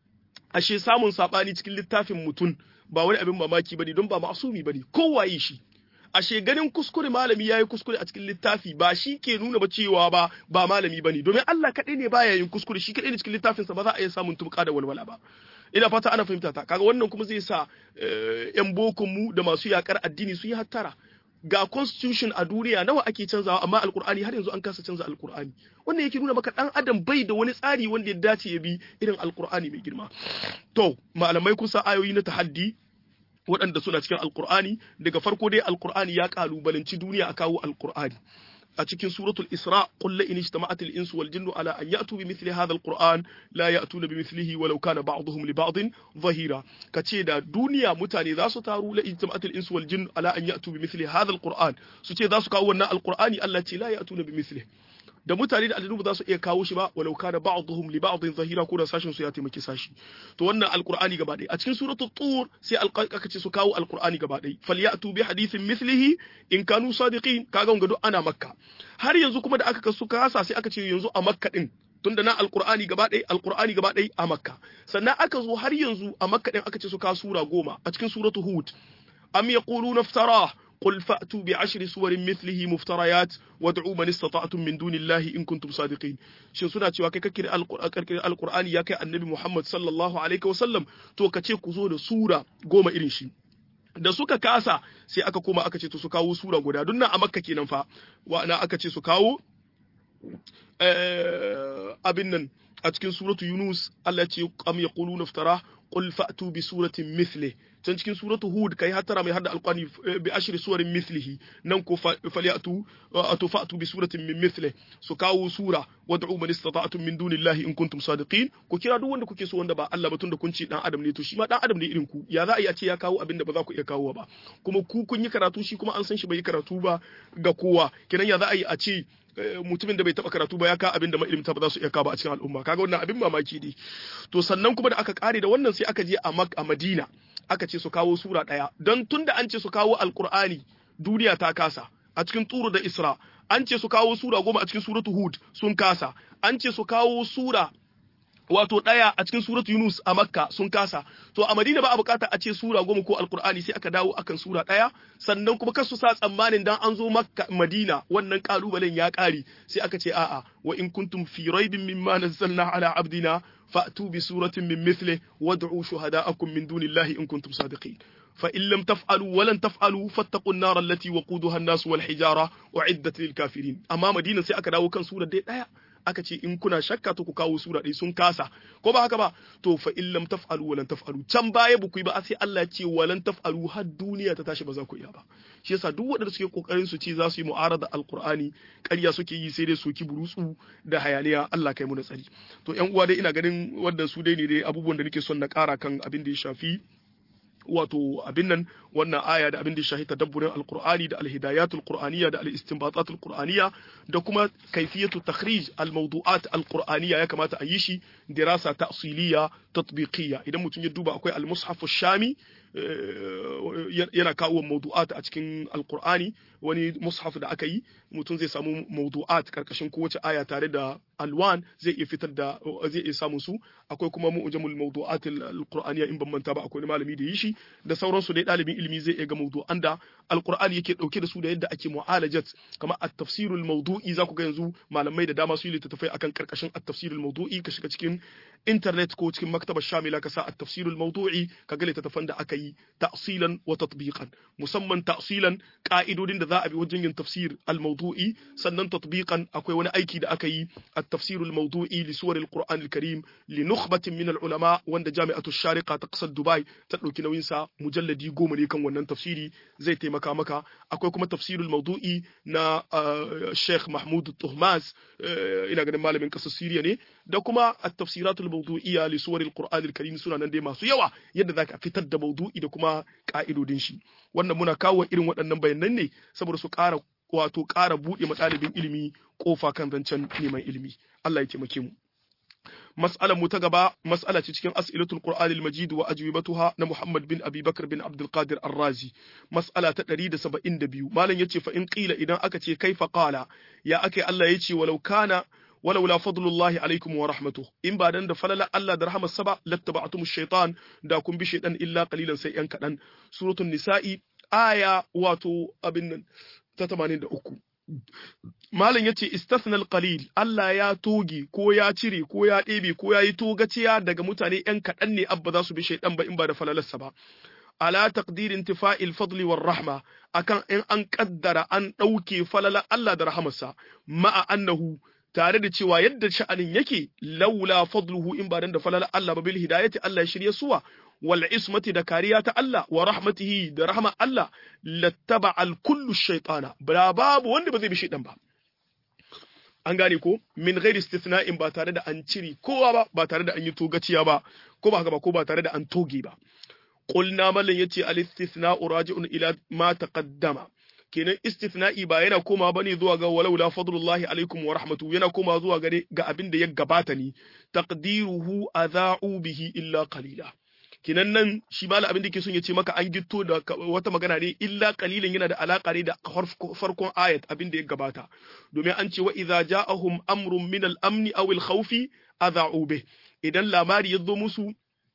ashe samun sabani cikin littafin mutum ba wani abin mamaki bane don ba ma'asumi bane kowaye shi ashe ganin kuskure malami yayi kuskure a cikin littafi ba shi ke nuna ba cewa ba ba malami bane domin Allah kadai ne baya yin kuskure shi kadai ne cikin littafin sa ba za a iya samun tumka da walwala ba ina fata ana fahimta ta kaga wannan kuma zai sa yan bokon mu da masu yakar addini su yi hattara ga constitution a duniya nawa ake canzawa amma alkur'ani har yanzu an kasa canza alkur'ani wannan yake nuna maka dan adam bai da wani tsari wanda ya dace ya bi irin alkur'ani mai girma to malamai kusa ayoyi na tahaddi waɗanda suna cikin alkur'ani daga farko dai alkur'ani ya kalubalanci duniya a kawo alkur'ani a cikin suratul isra qul la in ijtama'at al-insu wal jinnu ala an ya'tu bi mithli hadha al-qur'an la ya'tuna bi mithlihi walau kana ba'dhum li ba'dhin dhahira kace da duniya mutane za su taru la ijtama'at al-insu wal jinnu ala an ya'tu bi mithli hadha al-qur'an su ce za su kawo wannan al-qur'ani Allah ce la ya'tuna bi mithlihi da mutane da aljanu ba za su iya kawo shi ba walau kana ba'dhum li ba'dhin zahira ko da sashin su ya taimaki sashi to wannan alqur'ani gaba ɗaya a cikin suratul tur sai aka ce su kawo alqur'ani gaba ɗaya falyatu bi hadithin mithlihi in kanu sadiqin kaga wanga duk ana makka har yanzu kuma da aka kasu kasa sai aka ce yanzu a makka din tunda na alqur'ani gaba ɗaya alqur'ani gaba ɗaya a makka sannan aka zo har yanzu a makka din aka ce su kawo sura goma a cikin suratul hud am yaquluna iftarah قل فأتوا بعشر سور مثله مفتريات وادعوا من استطعتم من دون الله إن كنتم صادقين shin suna cewa kai kake alqur'ani ya kai annabi Muhammad sallallahu alaihi wasallam to kace ku zo da sura goma irin shi da suka kasa sai aka koma aka ce to su kawo sura guda dunna a makka kenan fa wa'ana aka ce su kawo abin nan a cikin suratu yunus Allah ya ce am yaquluna iftara qul fa'tu bi suratin mithlihi can cikin suratu hud kai hatara mai hada alqani bi ashri suwarin mithlihi nan ko falyatu atufatu bi suratin min mithlihi su kawo sura wad'u man istata'tum min dunillahi in kuntum sadiqin ku kira duk wanda kuke so wanda ba Allah ba tunda kun ce dan adam ne to shi ma dan adam ne irin ku ya za a iya ce ya kawo abin da ba za ku iya kawo ba kuma ku kun yi karatu shi kuma an san shi bai yi karatu ba ga kowa kenan ya za a yi a ce mutumin da bai taba karatu ba ya ka abin da mailimta ba za su iya kawo ba a cikin al'umma kaga wannan abin mamaki ne to sannan kuma da aka kare da wannan sai aka je a a Madina aka ce su kawo sura ɗaya don tunda an ce su kawo alkur'ani duniya ta kasa a cikin turu da isra an ce su kawo sura goma a cikin suratu hud sun kasa an ce su kawo sura wato ɗaya a cikin suratu yunus a makka sun kasa to a madina ba a bukata a ce sura goma ko alkur'ani sai aka dawo akan sura ɗaya sannan kuma kasu sa tsammanin dan an zo makka madina wannan kalubalen ya ƙare sai aka ce a'a wa in kuntum fi raibin mimma nazzalna ala abdina فأتوا بسورة من مثله وادعوا شهداءكم من دون الله إن كنتم صادقين فإن لم تفعلوا ولن تفعلوا فاتقوا النار التي وقودها الناس والحجارة أعدت للكافرين أما مدينة سيأكد أو كان سورة دي لا aka ce in kuna shakka to ku kawo sura ɗaya sun kasa ko ba haka ba to fa in lam taf'alu walan taf'alu can baya ba ku yi ba sai Allah ya ce walan taf'alu har duniya ta tashi ba za ku iya ba shi yasa duk waɗanda suke kokarin su ce za su yi mu'arada alqur'ani ƙarya suke yi sai dai soki burutsu da hayaniya Allah kai mu na tsari to ƴan uwa dai ina ganin wanda su dai ne dai abubuwan da nake son na ƙara kan abin da ya shafi wato abin nan wannan aya da abin da shahi tadabburin alqur'ani da alhidayatul qur'aniyya da alistinbatatul qur'aniyya da kuma kayfiyatu takhrij almawdu'at alqur'aniyya ya kamata a yi shi dirasa ta'siliyya tatbiqiyya idan mutum ya duba akwai almushaf ash-shami yana kawo mawdu'at a cikin alqur'ani wani mushaf da aka yi mutum zai samu mawdu'at karkashin kowace aya tare da alwan zai iya fitar da zai iya samu su akwai kuma mu'jamul mawdu'at alqur'aniyya in ban manta ba akwai malami da yi shi da sauransu dai dalibin ilimi zai iya ga mawdu'an da alqur'ani yake dauke da su da yadda ake mu'alajat kamar at-tafsirul mawdu'i za ku ga yanzu malamai da dama su yi littattafai akan karkashin at-tafsirul mawdu'i ka shiga cikin internet ko cikin maktabar shamila ka sa at-tafsirul mawdu'i ka ga littattafan da aka yi ta'silan wa tatbiqan musamman ta'silan ka'idodin da za a bi wajen yin tafsir al-mawdu'i sannan tatbiqan akwai wani aiki da aka yi at-tafsir al-mawdu'i li suwar al-Qur'an al-Karim li nukhbatin min al-ulama wanda jami'atu shariqa ta kasar Dubai ta dauki nauyin sa mujalladi goma ne kan wannan tafsiri zai taimaka maka akwai kuma tafsir al-mawdu'i na Sheikh Mahmud Tuhmaz ina ganin malamin kasar Syria ne da kuma at-tafsirat al-mawdu'iyya li suwar al-Qur'an al-Karim suna nan dai masu yawa yadda zaka fitar da mawdu'i da kuma ka'idodin shi wannan muna kawo irin waɗannan bayanan ne saboda su ƙara wato ƙara buɗe matsalibin ilimi ƙofa kan zancen neman ilimi Allah ya taimake mu mas'alar mu ta gaba mas'ala ce cikin as'ilatul qur'an al-majid wa ajwibatuha na Muhammad bin Abi Bakr bin Abdul Qadir Ar-Razi mas'ala ta ɗari da saba'in da biyu malam yace fa in qila idan aka ce kaifa qala ya akai Allah yace walau kana ولولا فضل الله عليكم ورحمته إن بعدن da falala Allah da rahmar sa ba lattaba'tum ash-shaytan da kun bi shaytan illa qalilan sai yan kadan suratul nisa'i aya wato abin nan ta tamanin da uku malam yace istathna al-qalil Allah ya toge ko ya cire ko ya ɗebe ko ya yi togaciya daga mutane yan kadan ne abba za su bi shaytan ba in ba da falalarsa ba ala taqdir intifa'il fadli war rahma akan in an kaddara an dauke falala Allah da rahamarsa ma'a annahu tare da cewa yadda sha'anin yake laula fadluhu in ba dan da falala Allah ba bil hidayati Allah ya shirye suwa wal ismati da kariya ta Allah wa rahmatihi da rahma Allah lattaba al kullu shaytana ba babu wanda ba zai bi shaytan ba an gane ko min ghairi istithna'in ba tare da an ciri kowa ba ba tare da an yi togaciya ba ko ba haka ba ko ba tare da an toge ba qulna mallan yace al istithna'u raji'un ila ma taqaddama kenan istithna'i ba yana koma bane zuwa ga walaula fadlullahi alaikum wa rahmatu yana koma zuwa gare ga abin da ya gabata ni taqdiruhu adha'u bihi illa qalila kenan nan shi mala abin da yake son ya ce maka an gitto da wata magana ne illa qalilan yana da alaka ne da farkon ayat abin da ya gabata domin an ce wa idza ja'ahum amrun min al-amn aw al-khawfi adha'u bih idan lamari ya zo musu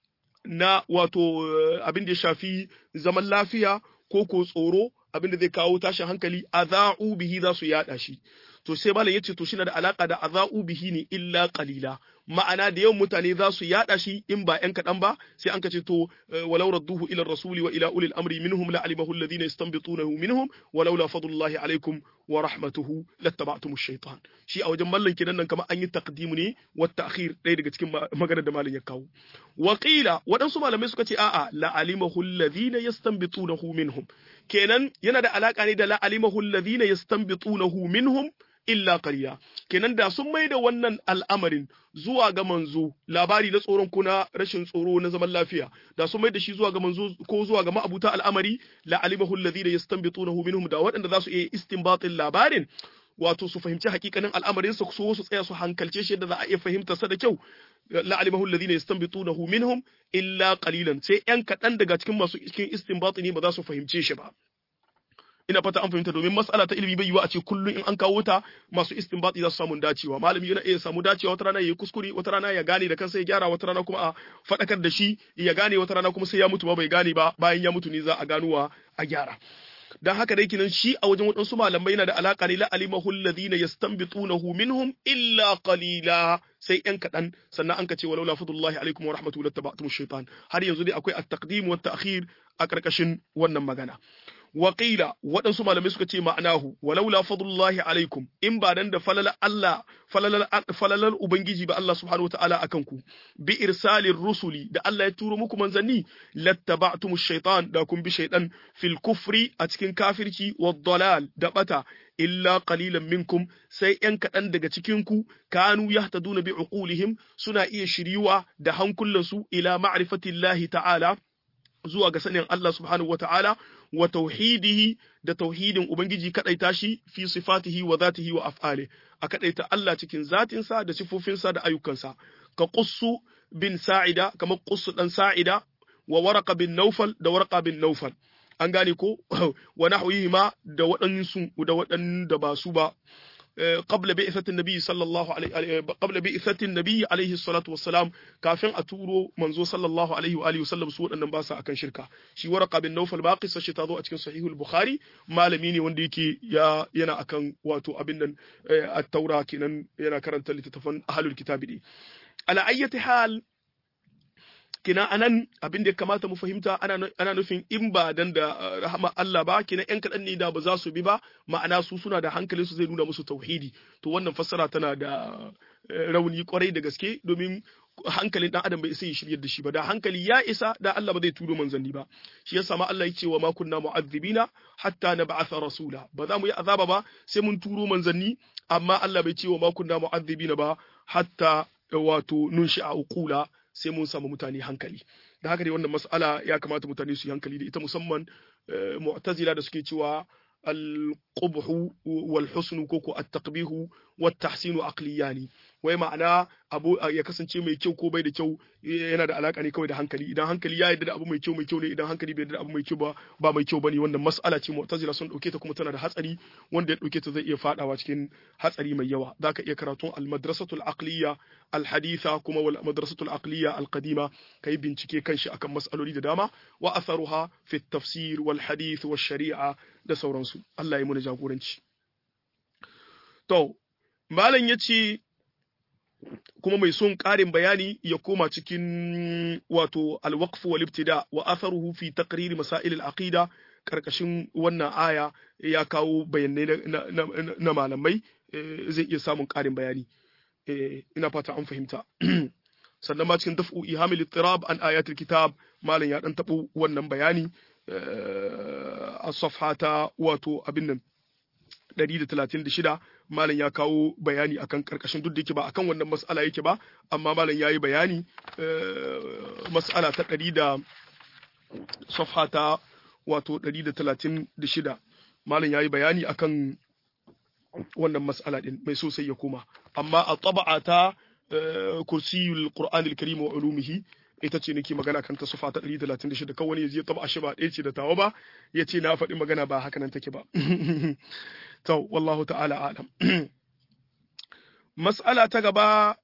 na wato abin da ya shafi zaman lafiya ko ko tsoro abin da zai kawo tashin hankali aza'u bihi za su yada shi to sai malam yace to shine da alaka da aza'u bihi ne illa qalila ma'ana da yawan mutane za su yada shi in ba yan kadan ba sai an kace to walau radduhu ila rasuli wa ila ulil amri minhum la alimahu alladhina yastanbitunahu minhum walaula fadlullahi alaikum wa rahmatuhu lattaba'tum ash-shaytan shi a wajen mallan kinan nan kamar an yi taqdimu ne wa ta'khir dai daga cikin maganar da mallan ya kawo wa qila wadansu malamai suka ce a'a la alimahu alladhina yastanbitunahu minhum kenan yana da alaka ne da la alimahu alladhina yastanbitunahu minhum illa qaliya kenan da sun maida wannan al'amarin zuwa ga manzo labari na tsoron ko na rashin tsoro na zaman lafiya da sun maida shi zuwa ga manzo ko zuwa ga ma'abuta al'amari la alimahu alladhina yastanbitunahu minhum da waɗanda za su iya istinbatin labarin wato su fahimci hakikanin al'amarin su so su tsaya su hankalce shi da za a iya fahimta sa da kyau la alimahu alladhina yastanbitunahu minhum illa qalilan sai yan kadan daga cikin masu cikin istinbati ne ba za su fahimce shi ba ina fata an fahimta domin mas'ala ta ilimi bai yiwa a ce kullum in an kawo ta masu istinbati za su samu dacewa malami yana iya samu dacewa wata rana yayi kuskure wata rana ya gane da kansa ya gyara wata rana kuma a fadakar da shi ya gane wata rana kuma sai ya mutu ba bai gane ba bayan ya mutu ne za a ganowa a gyara dan haka dai kinan shi a wajen wadansu malamai yana da alaka ne la alimahu alladhina yastanbitunahu minhum illa qalila sai yan kadan sannan an kace walaula fadlullahi alaikum wa rahmatuhu lattaba'tum ash-shaytan har yanzu dai akwai at-taqdim wa at-ta'khir a karkashin wannan magana waƙila waɗansu malamai suka ce ma'anahu walaula fadlullahi alaikum in ba dan da falala Allah falalar falalar ubangiji ba Allah subhanahu wataala akan ku bi irsalir rusuli da Allah ya turo muku manzanni lattaba'tumush shaitan da kun bi shaytan fil kufri a cikin kafirci wad dalal da bata illa qalilan minkum sai yan kaɗan daga cikin ku kanu yahtaduna bi uqulihim suna iya shiriwa da hankulansu ila ma'rifatillahi ta'ala zuwa ga sanin Allah subhanahu wata'ala wa tauhidihi da tauhidin ubangiji kadaita shi fi sifatihi wa zatihi wa af'ali a kadaita Allah cikin zatinsa da sifofinsa da ayyukansa ka qussu bin sa'ida kamar qussu dan sa'ida wa waraqa bin nawfal da waraqa bin nawfal an gane ko wa nahwihi ma da waɗansu da waɗannan da ba su ba قبل بعثة النبي صلى الله عليه قبل بعثة النبي عليه الصلاة والسلام كافين أتورو منزو صلى الله عليه وآله وسلم سوء أن باسا أكن شركة شي ورقة بن نوفل باقي سشي تاضو أتكن صحيح البخاري ما لميني ونديكي يا ينا أكن واتو أبنن التوراة كنن ينا كرنت اللي تتفن أهل الكتاب دي على أي حال kina anan abin da ya kamata mu fahimta ana ana nufin in ba dan da rahama Allah ba kina yan kadan ne da ba za su bi ba ma'ana su suna da hankalin su zai nuna musu tauhidi to wannan fassara tana da rauni kwarai da gaske domin hankalin dan adam bai isa ya shiryar da shi ba da hankali ya isa da Allah ba zai turo manzanni ba shi yasa ma Allah ya ce wa ma kunna mu'adhibina hatta nab'atha rasula ba za mu yi azaba ba sai mun turo manzanni amma Allah bai ce wa ma kunna mu'adhibina ba hatta wato nunshi'a uqula sai mun samu mutane hankali da haka dai wannan mas'ala ya kamata mutane su yi hankali da ita musamman mu'tazila da suke cewa al-qubhu wal husnu koko at-taqbihu wat tahsinu aqliyani wai ma'ana abu ya kasance mai kyau ko bai da kyau yana da alaka ne kawai da hankali idan hankali ya yarda da abu mai kyau mai kyau ne idan hankali bai yarda da abu mai kyau ba ba mai kyau bane wannan mas'ala ce mu'tazila sun dauke ta kuma tana da hatsari wanda ya dauke ta zai iya fadawa cikin hatsari mai yawa zaka iya karatun al-madrasatul aqliya al-haditha kuma wal madrasatul aqliya al-qadima kai bincike kanshi akan mas'aloli da dama wa atharuha fi at-tafsir wal hadith wash shari'a da sauransu Allah ya muna jagoranci to malam yace kuma mai son ƙarin bayani ya koma cikin wato al-waqf wal ibtida wa atharuhu fi taqrir masail al-aqida karkashin wannan aya ya kawo bayanai na, na, na, na malamai zai iya samun ƙarin bayani ina fata an fahimta sannan ma cikin daf'u ihamil ittirab an ayatul kitab malam ya dan tabo wannan bayani a safhata wato abin nan ɗari da talatin da shida malam ya kawo bayani akan karkashin duk da yake ba akan wannan mas'ala yake ba amma malam yayi bayani mas'ala ta ɗari da safhata wato ɗari da talatin da shida malam yayi bayani akan wannan mas'ala din mai so sai ya koma amma a taba'a ta kursiyul qur'anil karim wa ulumihi ita ce nake magana kan ta sufa ta ɗari da talatin da shida kawai ya je taba shi ba ɗaya ce da tawa ba ya ce na faɗi magana ba haka nan take ba to wallahu ta'ala alam mas'ala ta gaba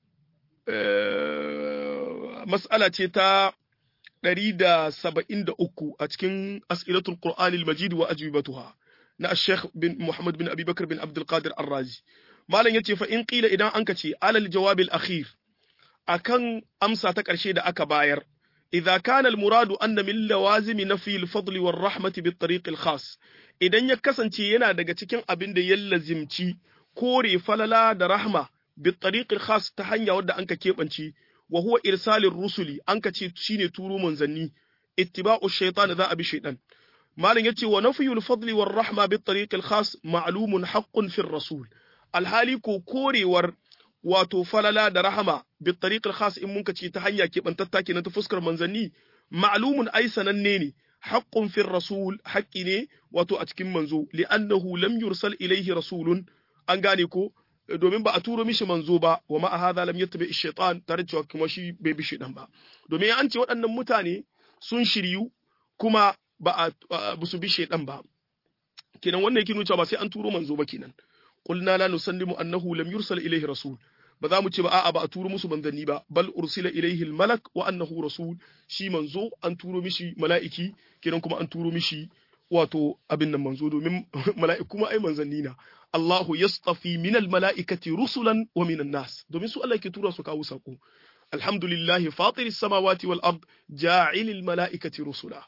mas'ala ce ta ɗari da saba'in da uku a cikin as'ilatul qur'anil majid wa ajwibatuha na Sheikh bin Muhammad bin Abi Bakr bin Abdul Qadir Ar-Razi malam yace fa in qila idan anka ce alal jawabil akhir akan amsa ta ƙarshe da aka bayar idza kana al-muradu anna min lawazimi nafi al-fadl war rahmati bi tariq al-khas idan ya kasance yana daga cikin abin da ya lazimci kore falala da rahma bi tariq al-khas ta hanya wadda anka kebanci wa huwa irsalir rusuli anka ce shine turo manzanni ittiba'u shaytan za a bi shaytan malam yace wa nafi al-fadl war rahma bi tariq al-khas ma'lumun haqqun fi ar-rasul alhali ko korewar wato falala da rahama bi tariqil khas in mun ce ta hanya kebantatta kenan ta fuskar manzanni ma'lumun ai sananne ne haqqun fir rasul haqqi ne wato a cikin manzo li'annahu lam yursal ilayhi rasulun an gane ko domin ba a turo mishi manzo ba wa ma hadha lam yattabi ash-shaytan tare cewa kuma shi bai bi shaytan ba domin an ce waɗannan mutane sun shiryu kuma ba a su bi shaytan ba kenan wannan yake nuna cewa ba sai an turo manzo ba kenan قلنا لا نسلم أنه لم يرسل إليه رسول بذا متبع أبا أتور مسو منذني با بل أرسل إليه الملك وأنه رسول شي منزو أن تورو مشي ملائكي كننكم أن تورو مشي واتو أبن منزو من ملائكما أي منزنينا الله يصطفي من الملائكة رسلا ومن الناس دومين سؤال الله كتورا سكاو ساكو الحمد لله فاطر السماوات والأرض جاعل الملائكة رسلا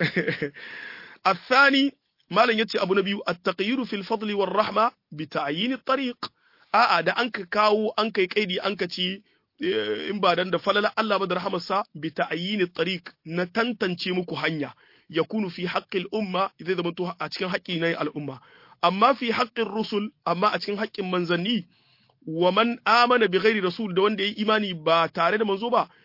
الثاني malam yace abu na biyu at-taqyiru fil fadli war rahma bi ta'yin at-tariq a'a da anka kawo an kai kaidi anka ci in ba dan da falala Allah ba da rahamarsa bi ta'yin at-tariq na tantance muku hanya yakunu fi haqqil umma zai zama to a cikin haƙƙi na al'umma amma fi haqqir rusul amma a cikin haƙƙin manzanni wa man amana bi ghairi rasul da wanda yayi imani ba tare da manzo ba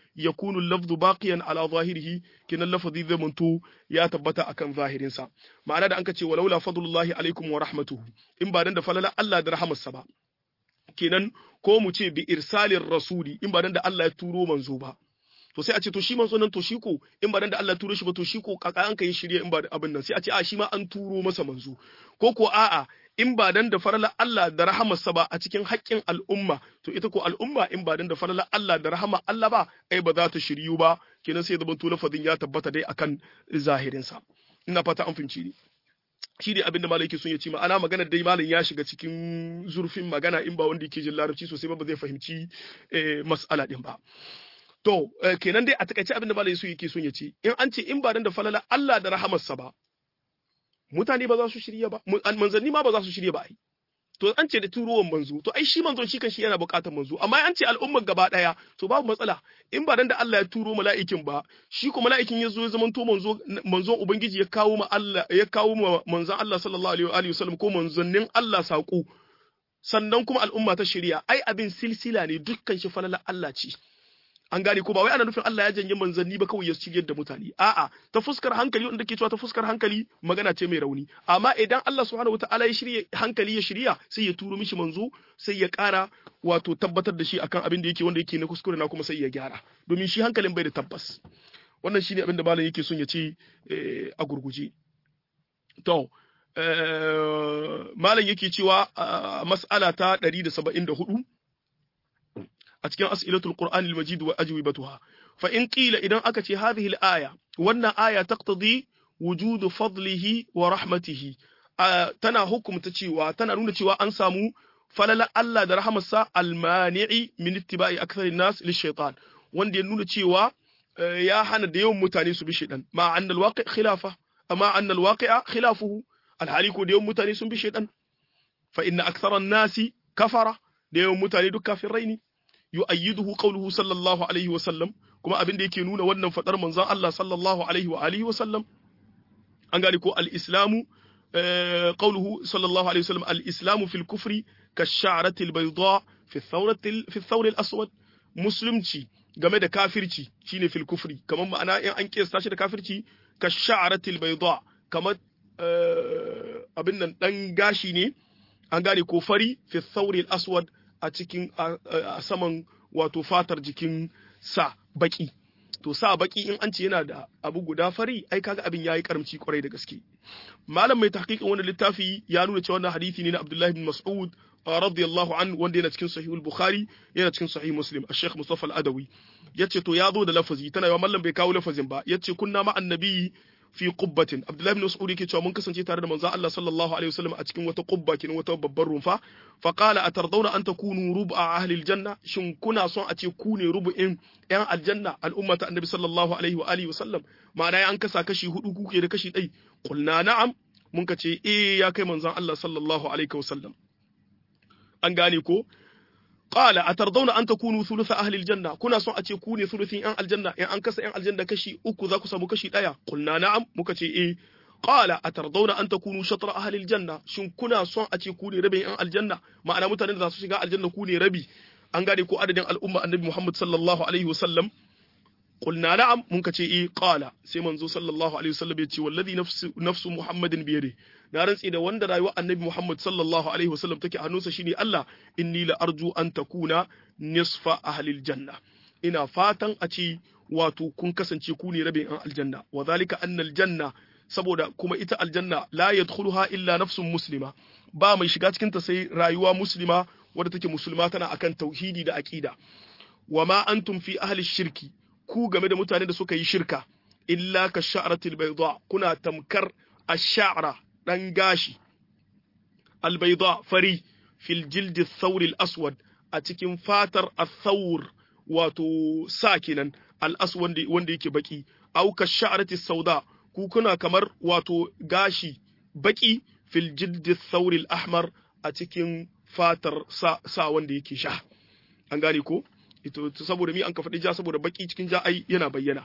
yakunu al-lafdhu baqiyan ala zahirihi kinan lafazi zai manto ya tabbata akan zahirin sa ma'ana da anka ce walaula fadlullahi alaikum wa rahmatuhu in ba dan da falala Allah da rahamarsa ba kenan ko mu ce bi irsalir rasuli in ba dan da Allah ya turo manzo ba to sai a ce to shi manzo nan to shi ko in ba dan da Allah ya turo shi ba to shi ko kaka an kai shirye in ba abin nan sai a ce a shi ma an turo masa manzo ko ko a'a in ba dan da farala Allah da rahamarsa ba a cikin haƙƙin al'umma to ita ko al'umma in ba dan da farala Allah da rahama Allah ba ai ba za ta shiryu ba kenan sai zaman to lafazin ya tabbata dai akan zahirin sa ina fata an fahimci ni shi ne abinda malai yake son ya ce ma'ana magana dai malam ya shiga cikin zurfin magana in ba wanda yake jin larabci sosai ba ba zai fahimci mas'ala din ba to kenan dai a takaice abinda malai yake son ya ce in an ce in ba dan da falala Allah da rahamarsa ba mutane ba za su shirya ba manzanni ma ba za su shirya ba ai to an ce da turowan manzo to ai shi manzon shi kan shi yana buƙatar manzo amma an ce al'ummar gaba daya to babu matsala in ba dan da Allah ya turo mala'ikin ba shi ko mala'ikin ya zo ya zamanto manzo manzon ubangiji ya kawo ma Allah ya kawo ma manzon Allah sallallahu alaihi wasallam ko manzannin Allah sako sannan kuma al'umma ta shirya ai abin silsila ne dukkan shi falala Allah ce an gane ko ba wai ana nufin Allah ya janye manzanni ba kawai ya shiryar da mutane a'a ta fuskar hankali wanda ke cewa ta fuskar hankali magana ce mai rauni amma idan Allah subhanahu wataala ya shirye hankali ya shirya sai ya turo mishi manzo sai ya ƙara wato tabbatar da shi akan abin da yake wanda yake na kuskure na kuma sai ya gyara domin shi hankalin bai da tabbas wannan shine abin da malam yake son ya ce a gurguje to malam yake cewa mas'ala ta ɗari da saba'in da hudu a cikin as'ilatul Qur'an al-Majid wa ajwibatuha fa in qila idan aka ce hadhihi al-aya wannan aya taqtadi wujudu fadlihi wa rahmatihi tana hukumta cewa tana nuna cewa an samu falala Allah da rahmarsa al-mani'i min ittiba'i aktharin nas lish-shaytan wanda ya nuna cewa ya hana da yawan mutane su bi shaytan ma anna al-waqi' khilafa amma anna al-waqi'a khilafuhu al-hali ko da yawan mutane sun bi shaytan fa inna aktharan nasi kafara da yawan mutane duk kafirai ne yu'ayyiduhu qawluhu sallallahu alaihi wa sallam kuma abin da yake nuna wannan fadar manzon Allah sallallahu alaihi wa alihi wa sallam an gane ko al-islamu qawluhu sallallahu alaihi wa sallam al-islamu fil kufri kash-sha'rati al-bayda fi thawrati fi thawr al-aswad muslimci game da kafirci shine fil kufri kamar ma'ana in an kiyasta shi da kafirci kash-sha'rati al-bayda kamar abin nan dan gashi ne an gane ko fari fi thawr al-aswad a cikin a saman wato fatar jikin sa baki to sa baki in an ce yana da abu guda fari ai kaga abin yayi karamci kwarai da gaske malam mai tahqiqin wannan littafi ya nuna cewa wannan hadisi ne na Abdullah ibn Mas'ud radiyallahu anhu wanda yana cikin sahih al-Bukhari yana cikin sahih Muslim al-Sheikh Mustafa al-Adawi yace to ya zo da lafazi tana yawa mallam bai kawo lafazin ba yace kunna ma annabi fi qubbatin Abdullah ibn Mas'ud yake cewa mun kasance tare da manzon Allah sallallahu alaihi wasallam a cikin wata qubba kin wata babbar rumfa fa qala atardawna an takunu rub'a ahli aljanna shin kuna son a ce ku ne rubu'in yan aljanna al'umma ta annabi sallallahu alaihi wa alihi wasallam ma'ana an kasa kashi hudu kuke da kashi dai qulna na'am mun ka ce eh ya kai manzon Allah sallallahu alaihi wasallam an gane ko qala atardawna an takunu thulutha ahli aljanna kuna son a ce ku ne thuluthin yan aljanna in an kasa yan aljanna kashi uku za ku samu kashi daya qulna na'am muka ce eh qala atardawna an takunu shatra ahli aljanna shin kuna son a ce ku ne rabin yan aljanna ma'ana mutanen da za su shiga aljanna ku ne rabi an gane ko adadin al'umma annabi Muhammad sallallahu alaihi wasallam qulna na'am muka ce eh qala sai manzo sallallahu alaihi wasallam ya ce wallazi nafsu nafsu muhammadin biyadi na rantsi da wanda rayuwar annabi Muhammad sallallahu alaihi wasallam take hannunsa shine Allah inni la arju an takuna nisfa ahli aljanna ina fatan a ce wato kun kasance ku ne rabin an aljanna wa zalika anna aljanna saboda kuma ita aljanna la yadkhuluha illa nafsun muslima ba mai shiga cikin ta sai rayuwa muslima wadda take musulma tana akan tauhidi da aqida wa ma antum fi ahli shirki ku game da mutane da suka yi shirka illa ka sha'ratil bayda kuna tamkar ash-sha'ra dan gashi al-bayda fari fil jild ath-thawr al-aswad a cikin fatar ath-thawr wato sakinan al-aswad wanda yake baki au ka sha'rati sauda ku kuna kamar wato gashi baki fil jild ath-thawr al-ahmar a cikin fatar sa, sa wanda yake sha an gane ko ito saboda mi an ka faɗi ja saboda baki cikin ja ai yana bayyana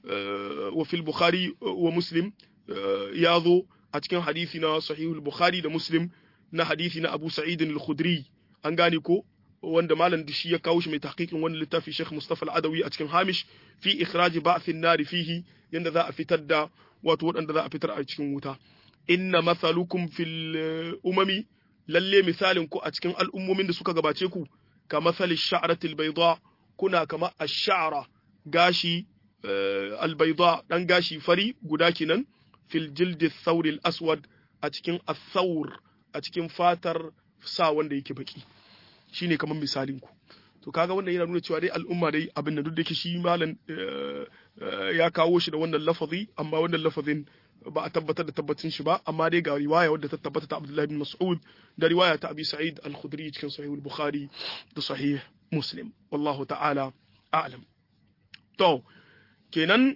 wa fil bukhari wa muslim ya zo a cikin hadisi na sahihul bukhari da muslim na hadisi na abu sa'id al-khudri an gane ko wanda malam dushi ya kawo shi mai tahqiqin wannan littafi Sheikh Mustafa Al-Adawi a cikin Hamish fi ikhraj ba'th an-nar fihi yanda za a fitar da wato wadanda za a fitar a cikin wuta inna mathalukum fil umami lalle misalin ku a cikin al'ummomin da suka gabace ku ka mathali sha'ratil bayda kuna kama ash-sha'ra gashi al-bayda dan gashi fari guda kinan fil jild ath-thawr al-aswad a cikin ath-thawr a cikin fatar sa wanda yake baki shine kamar misalin ku to kaga wannan yana nuna cewa dai al'umma dai abin da duk da shi malam ya kawo shi da wannan lafazi amma wannan lafazin ba a tabbatar da tabbacin shi ba amma dai ga riwaya wadda ta tabbata ta Abdullah bin Mas'ud da riwaya ta Abi Sa'id al-Khudri cikin Sahih al-Bukhari da Sahih Muslim wallahu ta'ala a'lam to kenan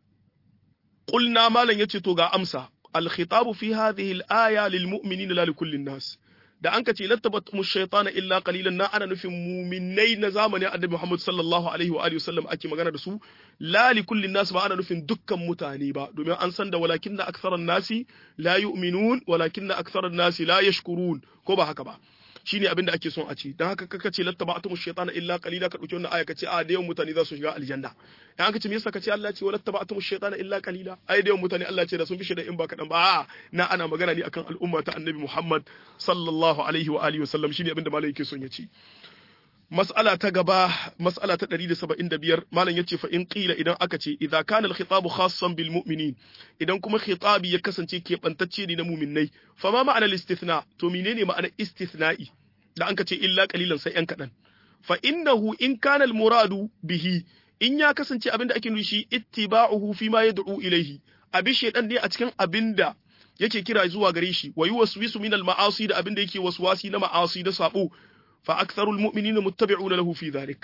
qulna malam yace to ga amsa al-khitabu fi hadhihi al-aya lil mu'minina la li kulli an-nas da an kace lattabatum ash-shaytana illa qalilan na ana nufin mu'minai na zamanin Annabi Muhammad sallallahu alaihi wa alihi wasallam ake magana da su la li kulli nas ba ana nufin dukkan mutane ba domin an san da walakinna aktharan nasi la yu'minun walakinna aktharan nasi la yashkurun ko ba haka ba shine abin da ake son a ce dan haka kaka ce lattabatum ash-shaytana illa qalila ka dauki wannan aya kace a da yawan mutane za su shiga aljanna dan haka ce me yasa kace Allah ce walattabatum ash-shaytana illa qalila ai da yawan mutane Allah ce da sun fi shi da in ba kadan ba na ana magana ne akan al'umma ta Annabi Muhammad sallallahu alaihi wa alihi wasallam shine abin da malai yake son ya ce mas'ala ta gaba mas'ala ta ɗari da saba'in da biyar malam yace fa in qila idan aka ce idza kana al-khitabu khassan bil mu'minin idan kuma khitabi ya kasance ke bantacce ne na mu'minnai fa ma ma'ana al-istithna to menene ma'anar istithna'i da an ka ce illa qalilan sai yan kadan fa innahu in kana al-muradu bihi in ya kasance abinda ake nufi shi ittiba'uhu fi ma yad'u ilayhi abi shedan ne a cikin abinda yake kira zuwa gare shi wa yuwaswisu min al-ma'asi da abinda yake waswasi na ma'asi da sabo fa aktharul mu'minina muttabi'una lahu fi dhalik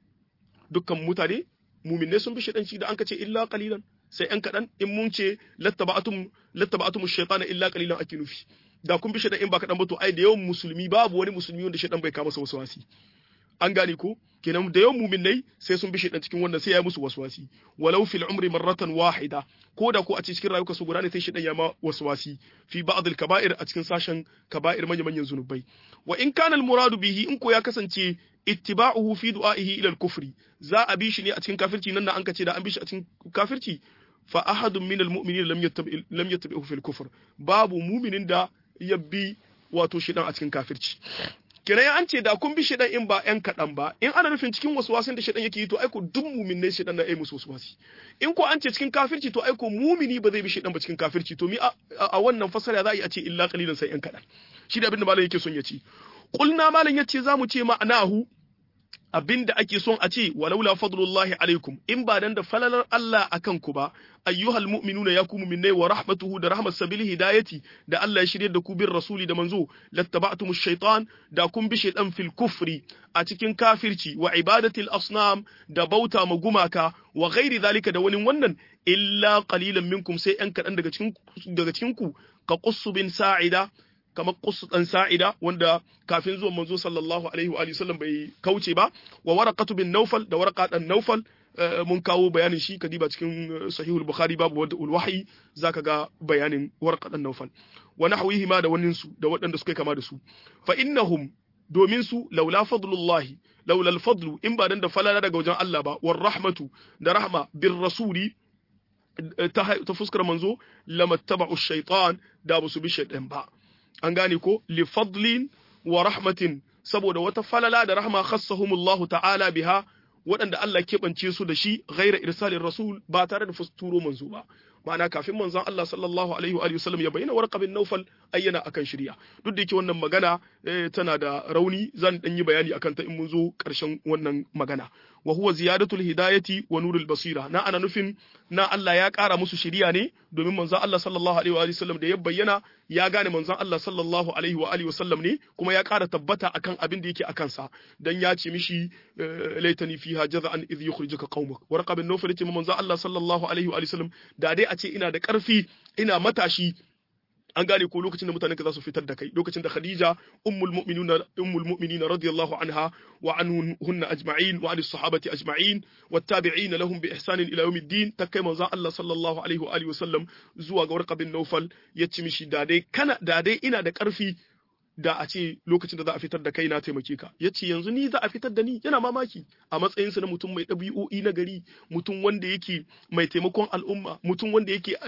dukkan mutane mu'minai sun bi shedan shi da an kace illa qalilan sai an kadan in mun ce lattaba'atum lattaba'atum ash-shaytana illa qalilan ake nufi da kun bi shedan in ba kadan ba to ai da yawan musulmi babu wani musulmi wanda shedan bai kama masa waswasi an gane ko kenan da yawan mu'minai sai sun bi shedan cikin wannan sai ya musu waswasi walau fil umri marratan wahida ko da ko a cikin rayuka su guda ne sai shedan ya ma waswasi fi ba'd al-kaba'ir a cikin sashen kaba'ir manyan manyan zunubai wa in kana al-muradu bihi in ko ya kasance ittiba'uhu fi du'a'ihi ila al-kufri za a bi shi ne a cikin kafirci nan da an kace da an bi shi a cikin kafirci fa ahadun min al-mu'minin lam yattabi lam yattabi'uhu fi al-kufr babu mu'minin da yabbi wato shedan a cikin kafirci kenan an ce da kun bi shedan in ba yan kadan ba in ana nufin cikin waswasin da shedan yake yi to aiko duk mu'minai shedan na ai musu waswasi in ko an ce cikin kafirci to aiko mu'mini ba zai bi shedan ba cikin kafirci to mi a wannan fasara za a yi a ce illa qalilan sai yan kadan shi da abin da malam yake son ya ce qulna malam yace zamu ce ma'anahu abinda ake son a ce walaula fadlullahi alaikum in ba dan da falalar Allah akan ku ba ayyuhal mu'minuna yakum minni wa rahmatuhu da rahmat sabil hidayati da Allah ya shirye da ku bin rasuli da manzo lattaba'tumush shaytan da kun bi shaytan fil kufri a cikin kafirci wa ibadatil asnam da bauta ma gumaka wa ghairi zalika da wani wannan illa qalilan minkum sai an kadan daga cikin daga cikin ku ka qussu bin sa'ida kamar qussu dan sa'ida wanda kafin zuwan manzo sallallahu alaihi wa alihi sallam bai kauce ba wa waraqatu bin nawfal da waraqa dan nawfal mun kawo bayanin shi kadiba cikin sahihul bukhari babu wadul wahyi zaka ga bayanin waraqa dan nawfal wa nahwihi ma da wannan su da waɗanda suka kama da su fa innahum domin su laula fadlullahi laula alfadlu in ba dan da falala daga wajen Allah ba war rahmatu da rahma bir rasuli ta fuskar manzo lamattaba'u shaytan da ba su bi shaytan ba an gane ko li fadlin wa rahmatin saboda wata falala da rahma khassahumullahu ta'ala biha waɗanda Allah keɓance su da shi ghaira irsalin rasul ba tare da turo manzo ba ma'ana kafin manzon Allah sallallahu alaihi wa sallam ya bayyana warqa bin nawfal ayyana akan shari'a duk da yake wannan magana tana da rauni zan dan yi bayani akan ta in mun zo ƙarshen wannan magana wa huwa ziyadatul hidayati wa nurul basira na ana nufin na Allah ya ƙara musu shari'a ne domin manzon Allah sallallahu alaihi wa sallam da ya bayyana ya gane manzon Allah sallallahu alaihi wa alihi wasallam ne kuma ya ƙara tabbata akan abin da yake akan sa dan ya ce mishi laitani fiha jaza'an idh yukhrijuka qaumuk warqa bin nawfal ce manzon Allah sallallahu alaihi wa sallam da dai a ce ina da ƙarfi ina matashi an gane ko lokacin da mutanen ka za su fitar da kai lokacin da Khadija ummul mu'minina ummul mu'minina radiyallahu anha wa anhunna ajma'in wa anis sahabati ajma'in wattabi'in lahum bi ihsan ila yawmiddin takai manzon Allah sallallahu alaihi wa alihi wasallam zuwa ga warqa bin nawfal yace mishi da dai kana da dai ina da karfi da a ce lokacin da za a fitar da kai na taimake ka yace yanzu ni za a fitar da ni yana mamaki a matsayin sa na mutum mai ɗabi'o'i na gari mutum wanda yake mai taimakon al'umma mutum wanda yake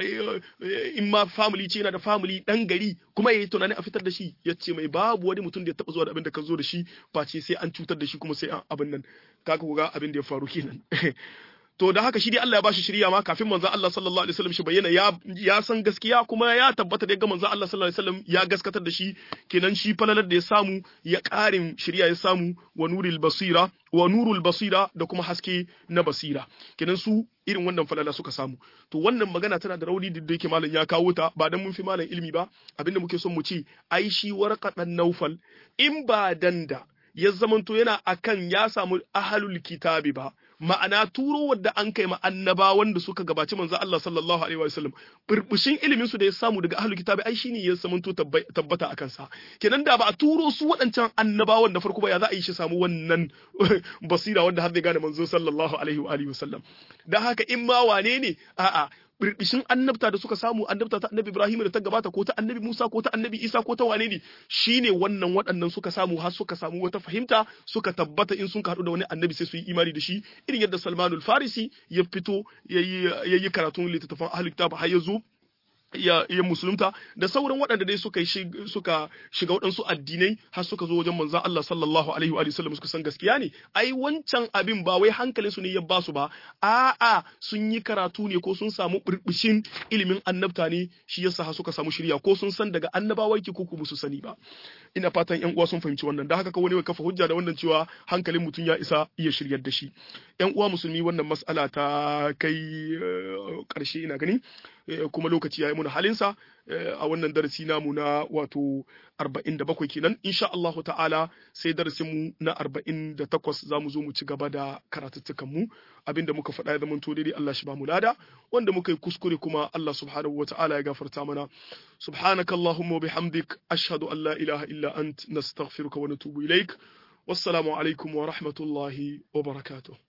in ma family ce yana da family dan gari kuma yayi tunani a fitar da shi yace mai babu wani mutum da ya taba zuwa da abin da ka zo da shi face sai an cutar da shi kuma sai an abin nan kaka ga abin da ya faru kenan to da haka shi dai Allah ya bashi shiriya ma kafin manzon Allah sallallahu alaihi wasallam shi bayyana ya ya san gaskiya kuma ya tabbata da ga manzon Allah sallallahu alaihi wasallam ya gaskatar da shi kenan shi falalar da ya samu ya ƙarin shiriya ya samu wa nuril basira wa nurul basira da kuma haske na basira kenan su irin wannan falala suka samu to wannan magana tana da rauni da yake malam ya kawo ta ba dan mun fi malam ilimi ba abinda muke son mu ci ai shi warqa dan naufal in ba danda ya zamanto yana akan ya samu ahlul kitabi ba ma'ana turo wadda an kai ma annaba wanda suka gabaci manzo Allah sallallahu alaihi wasallam burbushin ilimin su da ya samu daga ahlul kitabi ai shine ya zamanto tabbata akan sa kenan da ba a turo su waɗancan annabawan da farko ba ya za a yi shi samu wannan basira wanda har zai gane manzo sallallahu alaihi wa alihi wasallam dan haka in ma wane ne a'a birbishin annabta da suka samu annabta ta annabi Ibrahim da ta gabata ko ta annabi Musa ko ta annabi Isa ko ta wane ne shine wannan waɗannan suka samu har suka samu wata fahimta suka tabbata in sun haɗu da wani annabi sai su yi imani da shi irin yadda Salmanul Farisi ya fito yayi yayi karatun littattafan ahlul kitab har ya zo ya ya musulunta da sauran waɗanda dai suka suka shiga waɗansu addinai har suka zo wajen manzon Allah sallallahu alaihi wa sallam suka san gaskiya ne ai wancan abin ba wai hankalin su ne ya basu ba a'a sun yi karatu ne ko sun samu burbushin ilimin annabta ne shi yasa har suka samu shirya ko sun san daga annabawa ki ko ku su sani ba ina fatan ƴan uwa sun fahimci wannan da haka ka wani wai kafa hujja da wannan cewa hankalin mutum ya isa iya shiryar da shi ƴan uwa musulmi wannan mas'ala ta kai ƙarshe ina gani kuma lokaci ya yi muna halinsa a wannan darasi namu na wato arba'in da bakwai kenan insha Allah ta'ala sai darasinmu na arba'in da takwas za mu zo mu ci gaba da karatuttukanmu abinda muka faɗa ya zamanto daidai Allah shi ba mu lada wanda muka yi kuskure kuma Allah subhanahu wa ta'ala ya gafarta mana subhanaka allahumma wa bihamdik ashhadu an la ilaha illa ant nastaghfiruka wa natubu ilaik wassalamu alaikum wa rahmatullahi wa barakatuh